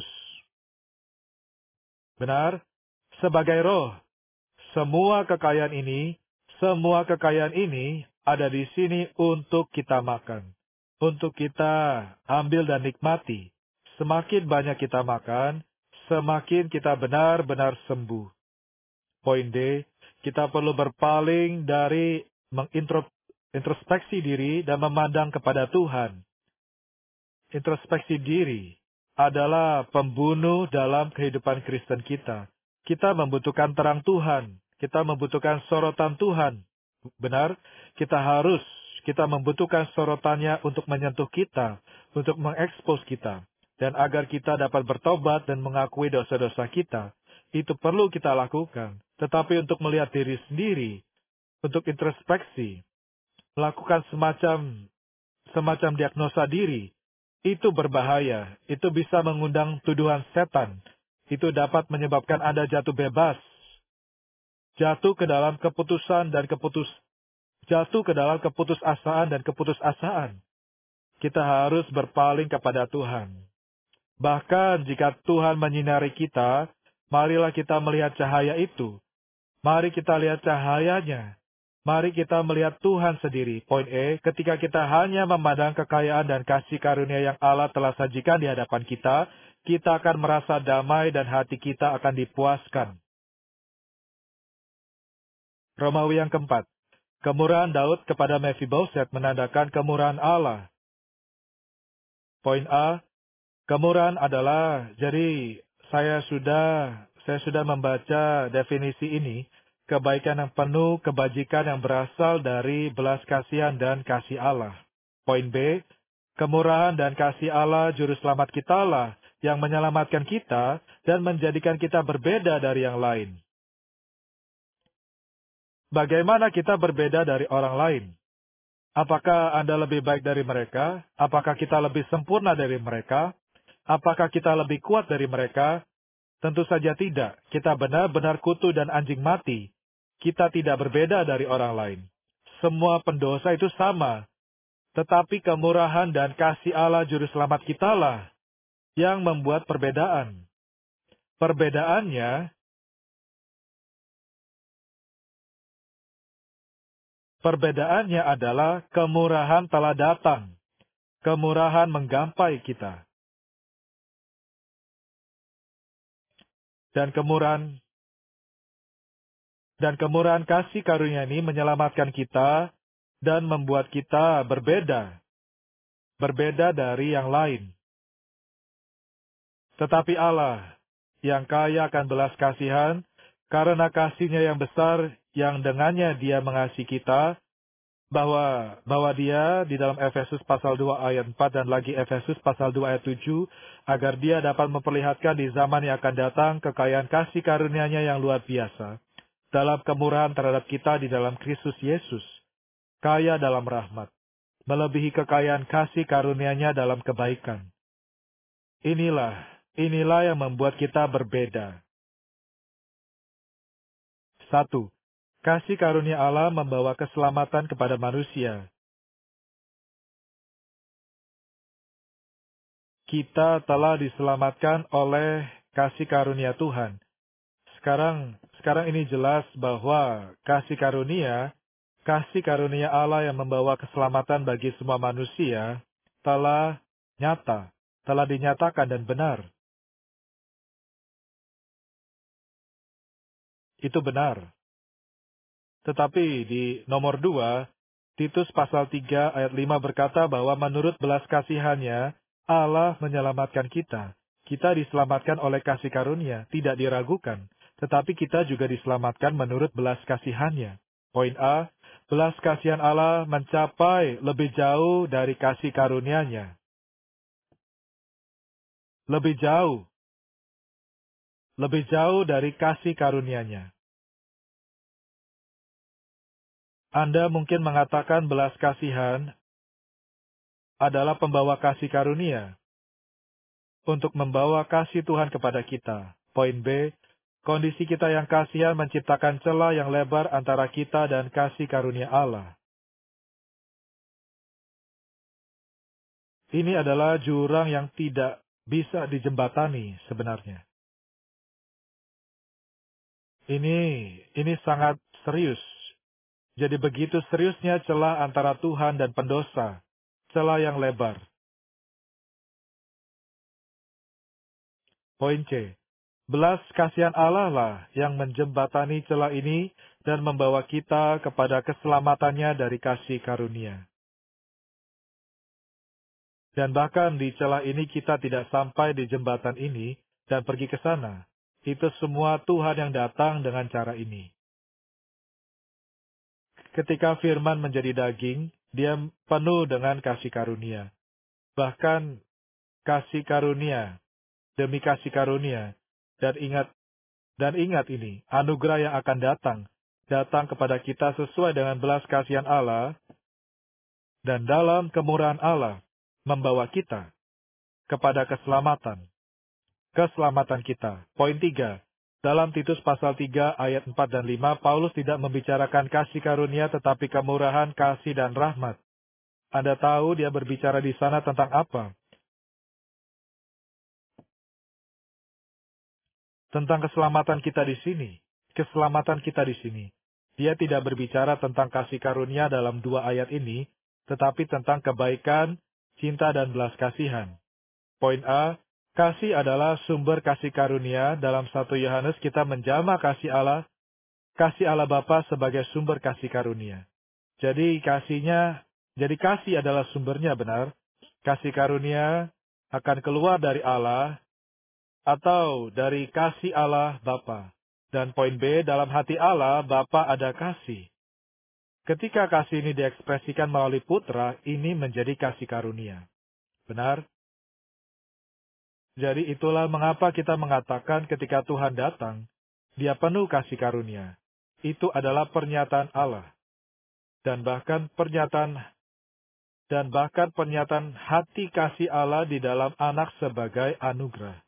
Benar? Sebagai roh, semua kekayaan ini ada di sini untuk kita makan, untuk kita ambil dan nikmati. Semakin banyak kita makan, semakin kita benar-benar sembuh. Poin D, kita perlu berpaling dari introspeksi diri dan memandang kepada Tuhan. Introspeksi diri adalah pembunuh dalam kehidupan Kristen kita. Kita membutuhkan terang Tuhan. Kita membutuhkan sorotan Tuhan. Benar, kita membutuhkan sorotannya untuk menyentuh kita, untuk mengekspos kita. Dan agar kita dapat bertobat dan mengakui dosa-dosa kita, itu perlu kita lakukan. Tetapi untuk melihat diri sendiri, untuk introspeksi, melakukan semacam diagnosa diri, itu berbahaya. Itu bisa mengundang tuduhan setan. Itu dapat menyebabkan Anda jatuh bebas. Jatuh ke dalam keputusasaan dan keputusasaan. Kita harus berpaling kepada Tuhan. Bahkan jika Tuhan menyinari kita, marilah kita melihat cahaya itu. Mari kita lihat cahayanya. Mari kita melihat Tuhan sendiri. Poin E, ketika kita hanya memandang kekayaan dan kasih karunia yang Allah telah sajikan di hadapan kita akan merasa damai dan hati kita akan dipuaskan. Romawi yang keempat. Kemurahan Daud kepada Mephiboset menandakan kemurahan Allah. Poin A, kemurahan adalah, jadi saya sudah membaca definisi ini, kebaikan yang penuh, kebajikan yang berasal dari belas kasihan dan kasih Allah. Poin B, kemurahan dan kasih Allah juru selamat kita lah yang menyelamatkan kita dan menjadikan kita berbeda dari yang lain. Bagaimana kita berbeda dari orang lain? Apakah Anda lebih baik dari mereka? Apakah kita lebih sempurna dari mereka? Apakah kita lebih kuat dari mereka? Tentu saja tidak. Kita benar-benar kutu dan anjing mati. Kita tidak berbeda dari orang lain. Semua pendosa itu sama. Tetapi kemurahan dan kasih Allah juru selamat kitalah yang membuat perbedaan. Perbedaannya adalah kemurahan telah datang. Kemurahan menggampai kita. Dan kemurahan kasih karunia ini menyelamatkan kita dan membuat kita berbeda. Berbeda dari yang lain. Tetapi Allah yang kaya akan belas kasihan, karena kasih-Nya yang besar yang dengannya Dia mengasihi kita, bahwa Dia di dalam Efesus pasal 2 ayat 4 dan lagi Efesus pasal 2 ayat 7, agar Dia dapat memperlihatkan di zaman yang akan datang kekayaan kasih karunia-Nya yang luar biasa, dalam kemurahan terhadap kita di dalam Kristus Yesus, kaya dalam rahmat, melebihi kekayaan kasih karunia-Nya dalam kebaikan. Inilah yang membuat kita berbeda. 1. Kasih karunia Allah membawa keselamatan kepada manusia. Kita telah diselamatkan oleh kasih karunia Tuhan. Sekarang ini jelas bahwa kasih karunia Allah yang membawa keselamatan bagi semua manusia telah dinyatakan dan benar. Itu benar. Tetapi di nomor 2, Titus pasal 3 ayat 5 berkata bahwa menurut belas kasihannya, Allah menyelamatkan kita. Kita diselamatkan oleh kasih karunia, tidak diragukan. Tetapi kita juga diselamatkan menurut belas kasihannya. Poin A, belas kasihan Allah mencapai lebih jauh dari kasih karunia-Nya. Lebih jauh dari kasih karunia-Nya. Anda mungkin mengatakan belas kasihan adalah pembawa kasih karunia untuk membawa kasih Tuhan kepada kita. Poin B, kondisi kita yang kasihan menciptakan celah yang lebar antara kita dan kasih karunia Allah. Ini adalah jurang yang tidak bisa dijembatani sebenarnya. Ini sangat serius. Jadi begitu seriusnya celah antara Tuhan dan pendosa, celah yang lebar. Poin C. Belas kasihan Allah lah yang menjembatani celah ini dan membawa kita kepada keselamatannya dari kasih karunia. Dan bahkan di celah ini kita tidak sampai di jembatan ini dan pergi ke sana. Itu semua Tuhan yang datang dengan cara ini. Ketika firman menjadi daging, Dia penuh dengan kasih karunia. Bahkan kasih karunia demi kasih karunia. Dan ingat ini, anugerah yang akan datang kepada kita sesuai dengan belas kasihan Allah, dan dalam kemurahan Allah, membawa kita kepada keselamatan kita. Poin 3. Dalam Titus pasal 3 ayat 4 dan 5, Paulus tidak membicarakan kasih karunia tetapi kemurahan, kasih, dan rahmat. Anda tahu dia berbicara di sana tentang apa? Tentang keselamatan kita di sini. Dia tidak berbicara tentang kasih karunia dalam 2 ayat ini, tetapi tentang kebaikan, cinta, dan belas kasihan. Poin A, kasih adalah sumber kasih karunia. Dalam 1 Yohanes kita menjamah kasih Allah Bapa sebagai sumber kasih karunia. Jadi kasih adalah sumbernya, benar. Kasih karunia akan keluar dari Allah atau dari kasih Allah Bapa. Dan poin B, dalam hati Allah Bapa ada kasih. Ketika kasih ini diekspresikan melalui putra, ini menjadi kasih karunia. Benar? Jadi itulah mengapa kita mengatakan ketika Tuhan datang, Dia penuh kasih karunia. Itu adalah pernyataan Allah. Dan bahkan pernyataan hati kasih Allah di dalam anak sebagai anugerah.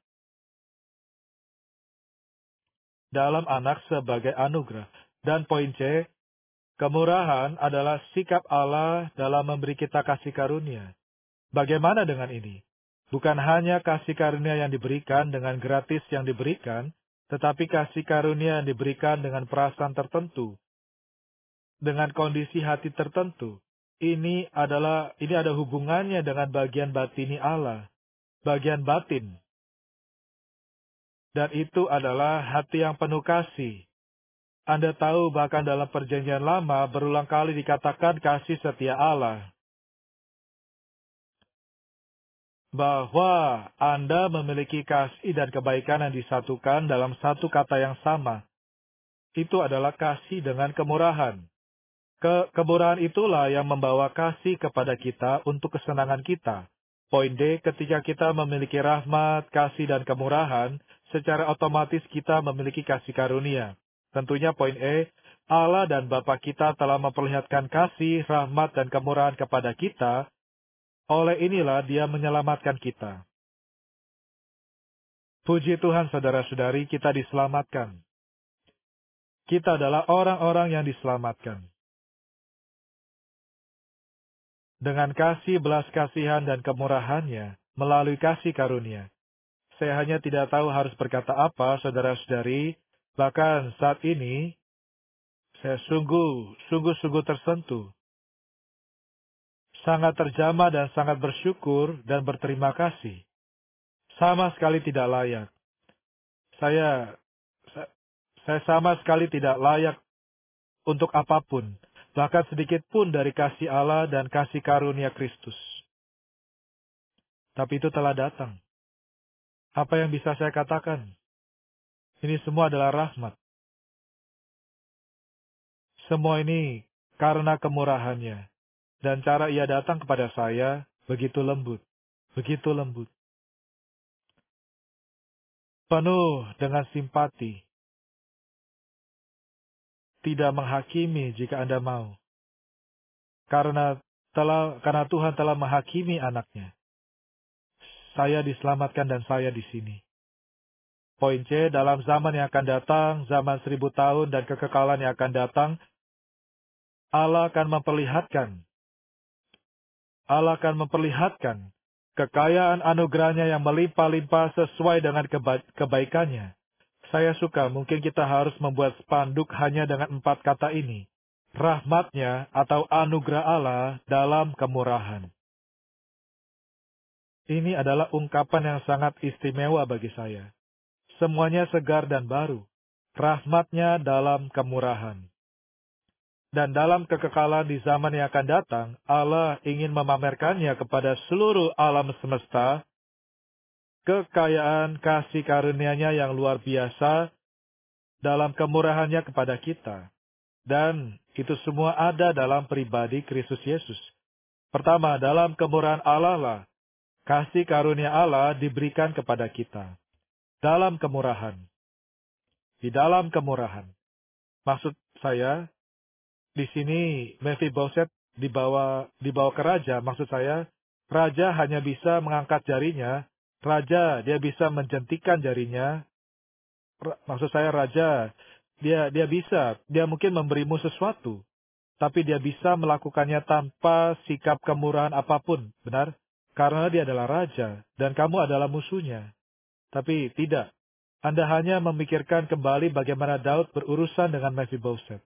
Dalam anak sebagai anugerah. Dan poin C, kemurahan adalah sikap Allah dalam memberi kita kasih karunia. Bagaimana dengan ini? Bukan hanya kasih karunia yang diberikan dengan gratis yang diberikan, tetapi kasih karunia yang diberikan dengan perasaan tertentu, dengan kondisi hati tertentu. Ini ada hubungannya dengan bagian batini Allah, bagian batin. Dan itu adalah hati yang penuh kasih. Anda tahu bahkan dalam perjanjian lama berulang kali dikatakan kasih setia Allah. Bahwa Anda memiliki kasih dan kebaikan yang disatukan dalam satu kata yang sama. Itu adalah kasih dengan kemurahan. Kemurahan itulah yang membawa kasih kepada kita untuk kesenangan kita. Poin D, ketika kita memiliki rahmat, kasih, dan kemurahan, secara otomatis kita memiliki kasih karunia. Tentunya poin E, Allah dan Bapa kita telah memperlihatkan kasih, rahmat, dan kemurahan kepada kita. Oleh inilah Dia menyelamatkan kita. Puji Tuhan, saudara-saudari, kita diselamatkan. Kita adalah orang-orang yang diselamatkan. Dengan kasih, belas kasihan, dan kemurahannya, melalui kasih karunia. Saya hanya tidak tahu harus berkata apa, saudara-saudari. Bahkan saat ini, saya sungguh tersentuh. Sangat terjamah dan sangat bersyukur dan berterima kasih. Sama sekali tidak layak. Saya sama sekali tidak layak untuk apapun. Bahkan sedikit pun dari kasih Allah dan kasih karunia Kristus. Tapi itu telah datang. Apa yang bisa saya katakan? Ini semua adalah rahmat. Semua ini karena kemurahannya. Dan cara Ia datang kepada saya begitu lembut. Begitu lembut. Penuh dengan simpati. Tidak menghakimi jika Anda mau. Karena Tuhan telah menghakimi anaknya. Saya diselamatkan dan saya di sini. Poin C, dalam zaman yang akan datang, zaman 1000 tahun dan kekekalan yang akan datang, Allah akan memperlihatkan kekayaan anugerahnya yang melimpah-limpah sesuai dengan kebaikannya. Saya suka, mungkin kita harus membuat spanduk hanya dengan 4 kata ini. Rahmatnya atau anugerah Allah dalam kemurahan. Ini adalah ungkapan yang sangat istimewa bagi saya. Semuanya segar dan baru. Rahmatnya dalam kemurahan. Dan dalam kekekalan di zaman yang akan datang, Allah ingin memamerkannya kepada seluruh alam semesta, kekayaan kasih karunia-Nya yang luar biasa dalam kemurahannya kepada kita. Dan itu semua ada dalam pribadi Kristus Yesus. Pertama, dalam kemurahan Allah lah, kasih karunia Allah diberikan kepada kita. Dalam kemurahan. Di dalam kemurahan. Maksud saya, di sini Mephiboset dibawa ke raja. Maksud saya, raja hanya bisa mengangkat jarinya. Raja, dia bisa menjentikan jarinya. Maksud saya, raja, dia mungkin memberimu sesuatu. Tapi dia bisa melakukannya tanpa sikap kemurahan apapun. Benar? Karena dia adalah raja, dan kamu adalah musuhnya. Tapi tidak. Anda hanya memikirkan kembali bagaimana Daud berurusan dengan Mephiboset.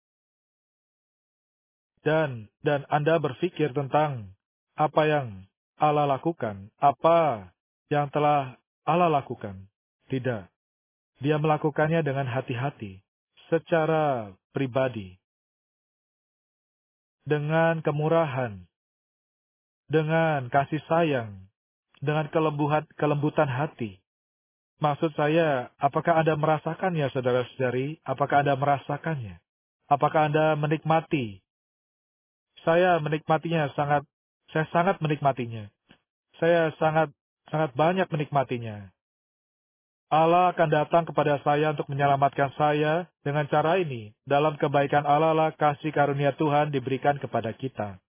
Dan Anda berpikir tentang apa yang Allah lakukan, apa yang telah Allah lakukan. Tidak. Dia melakukannya dengan hati-hati, secara pribadi. dengan kemurahan, dengan kasih sayang, dengan kelembutan hati. Maksud saya, apakah Anda merasakannya, saudara-saudari? Apakah Anda merasakannya? Apakah Anda menikmati? Saya menikmatinya saya sangat menikmatinya. Saya sangat banyak menikmatinya. Allah akan datang kepada saya untuk menyelamatkan saya dengan cara ini. Dalam kebaikan Allah lah kasih karunia Tuhan diberikan kepada kita.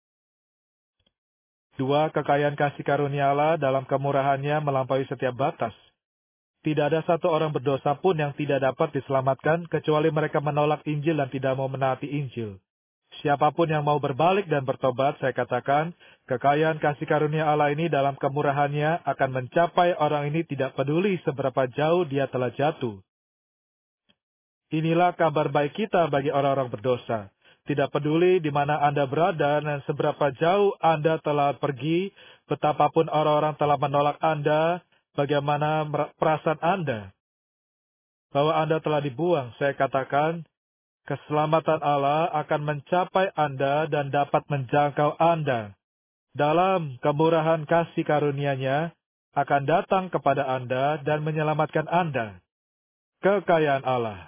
2. Kekayaan kasih karunia Allah dalam kemurahannya melampaui setiap batas. Tidak ada satu orang berdosa pun yang tidak dapat diselamatkan kecuali mereka menolak Injil dan tidak mau menaati Injil. Siapapun yang mau berbalik dan bertobat, saya katakan, kekayaan kasih karunia Allah ini dalam kemurahannya akan mencapai orang ini tidak peduli seberapa jauh dia telah jatuh. Inilah kabar baik kita bagi orang-orang berdosa. Tidak peduli di mana Anda berada dan seberapa jauh Anda telah pergi, betapapun orang-orang telah menolak Anda, bagaimana perasaan Anda, bahwa Anda telah dibuang, saya katakan, keselamatan Allah akan mencapai Anda dan dapat menjangkau Anda. Dalam kemurahan kasih karunia-Nya akan datang kepada Anda dan menyelamatkan Anda. Kekayaan Allah.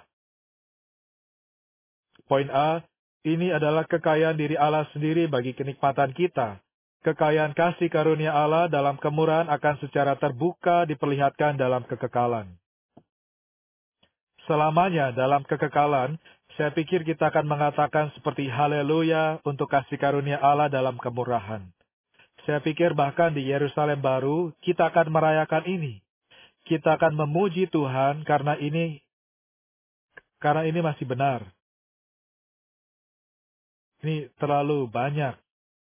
Poin A, ini adalah kekayaan diri Allah sendiri bagi kenikmatan kita. Kekayaan kasih karunia Allah dalam kemurahan akan secara terbuka diperlihatkan dalam kekekalan. Selamanya dalam kekekalan, saya pikir kita akan mengatakan seperti haleluya untuk kasih karunia Allah dalam kemurahan. Saya pikir bahkan di Yerusalem baru, kita akan merayakan ini. Kita akan memuji Tuhan karena ini masih benar. Ini terlalu banyak.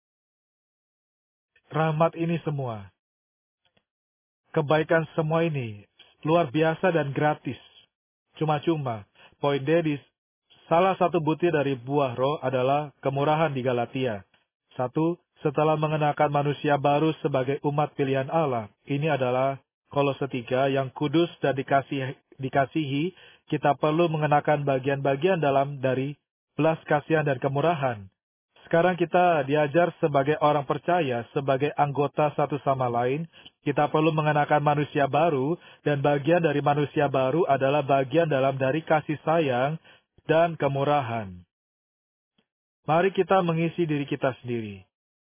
Rahmat ini semua. Kebaikan semua ini luar biasa dan gratis. Cuma-cuma. Poin D di salah satu butir dari buah roh adalah kemurahan di Galatia. 1. Setelah mengenakan manusia baru sebagai umat pilihan Allah. Ini adalah Kolose 3 yang kudus dan dikasihi. Kita perlu mengenakan bagian-bagian dalam dari belas kasihan dan kemurahan. Sekarang kita diajar sebagai orang percaya, sebagai anggota satu sama lain, kita perlu mengenakan manusia baru, dan bagian dari manusia baru adalah bagian dalam dari kasih sayang dan kemurahan. Mari kita mengisi diri kita sendiri.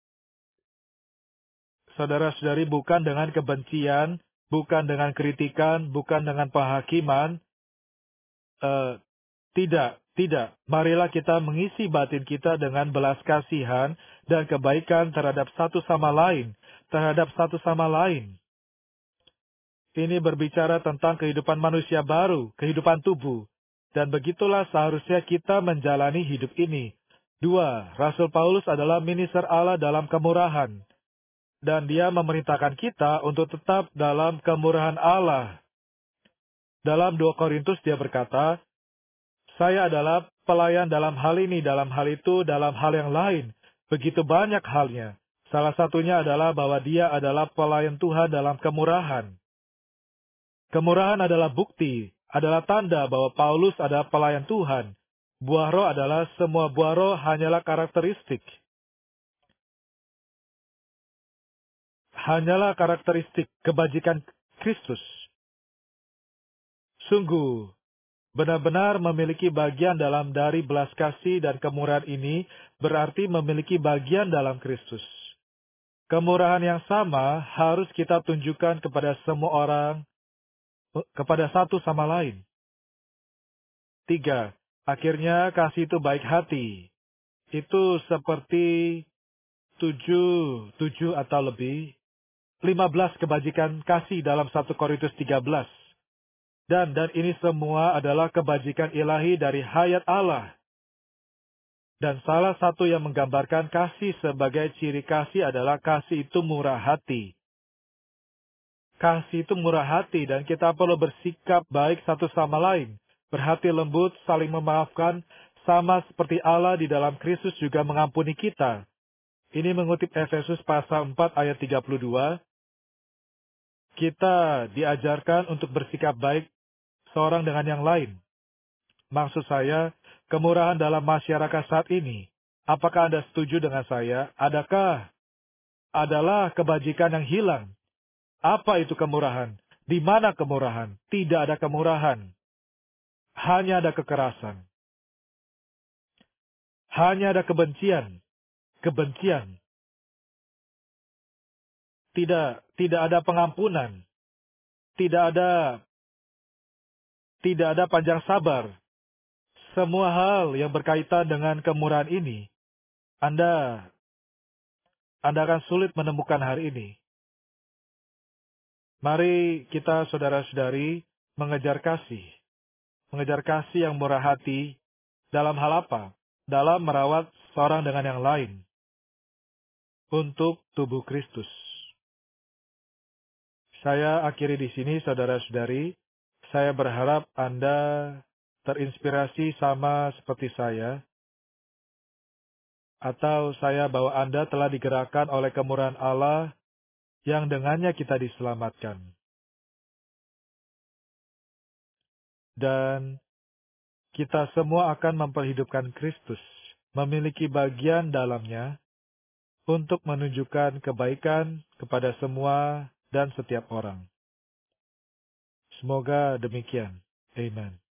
Saudara-saudari, bukan dengan kebencian, bukan dengan kritikan, bukan dengan penghakiman. Tidak. Marilah kita mengisi batin kita dengan belas kasihan dan kebaikan terhadap satu sama lain. Ini berbicara tentang kehidupan manusia baru, kehidupan tubuh. Dan begitulah seharusnya kita menjalani hidup ini. 2. Rasul Paulus adalah minister Allah dalam kemurahan. Dan dia memerintahkan kita untuk tetap dalam kemurahan Allah. Dalam 2 Korintus dia berkata, saya adalah pelayan dalam hal ini, dalam hal itu, dalam hal yang lain. Begitu banyak halnya. Salah satunya adalah bahwa dia adalah pelayan Tuhan dalam kemurahan. Kemurahan adalah bukti, adalah tanda bahwa Paulus adalah pelayan Tuhan. Buah roh adalah semua buah roh hanyalah karakteristik. Hanyalah karakteristik kebajikan Kristus. Sungguh, benar-benar memiliki bagian dalam dari belas kasih dan kemurahan ini berarti memiliki bagian dalam Kristus. Kemurahan yang sama harus kita tunjukkan kepada semua orang, kepada satu sama lain. 3. Akhirnya kasih itu baik hati. Itu seperti 7 atau lebih, 15 kebajikan kasih dalam 1 Korintus 13. Dan ini semua adalah kebajikan ilahi dari hayat Allah. Dan salah satu yang menggambarkan kasih sebagai ciri kasih adalah kasih itu murah hati. Kasih itu murah hati dan kita perlu bersikap baik satu sama lain. Berhati lembut, saling memaafkan, sama seperti Allah di dalam Kristus juga mengampuni kita. Ini mengutip Efesus pasal 4 ayat 32. Kita diajarkan untuk bersikap baik seorang dengan yang lain. Maksud saya, kemurahan dalam masyarakat saat ini Apakah Anda setuju dengan saya? Adakah adalah kebajikan yang hilang? Apa itu kemurahan? Di mana kemurahan? Tidak ada kemurahan. Hanya ada kekerasan. Hanya ada kebencian. Kebencian. Tidak ada pengampunan. Tidak ada, tidak ada panjang sabar. Semua hal yang berkaitan dengan kemurahan ini, Anda, Anda akan sulit menemukan hari ini. Mari kita saudara-saudari mengejar kasih yang murah hati dalam hal apa? Dalam merawat seorang dengan yang lain untuk tubuh Kristus. Saya akhiri di sini, saudara-saudari. Saya berharap Anda terinspirasi sama seperti saya, atau saya bahwa Anda telah digerakkan oleh kemurahan Allah yang dengannya kita diselamatkan. Dan kita semua akan memperhidupkan Kristus, memiliki bagian dalamnya untuk menunjukkan kebaikan kepada semua dan setiap orang. Semoga demikian. Amen.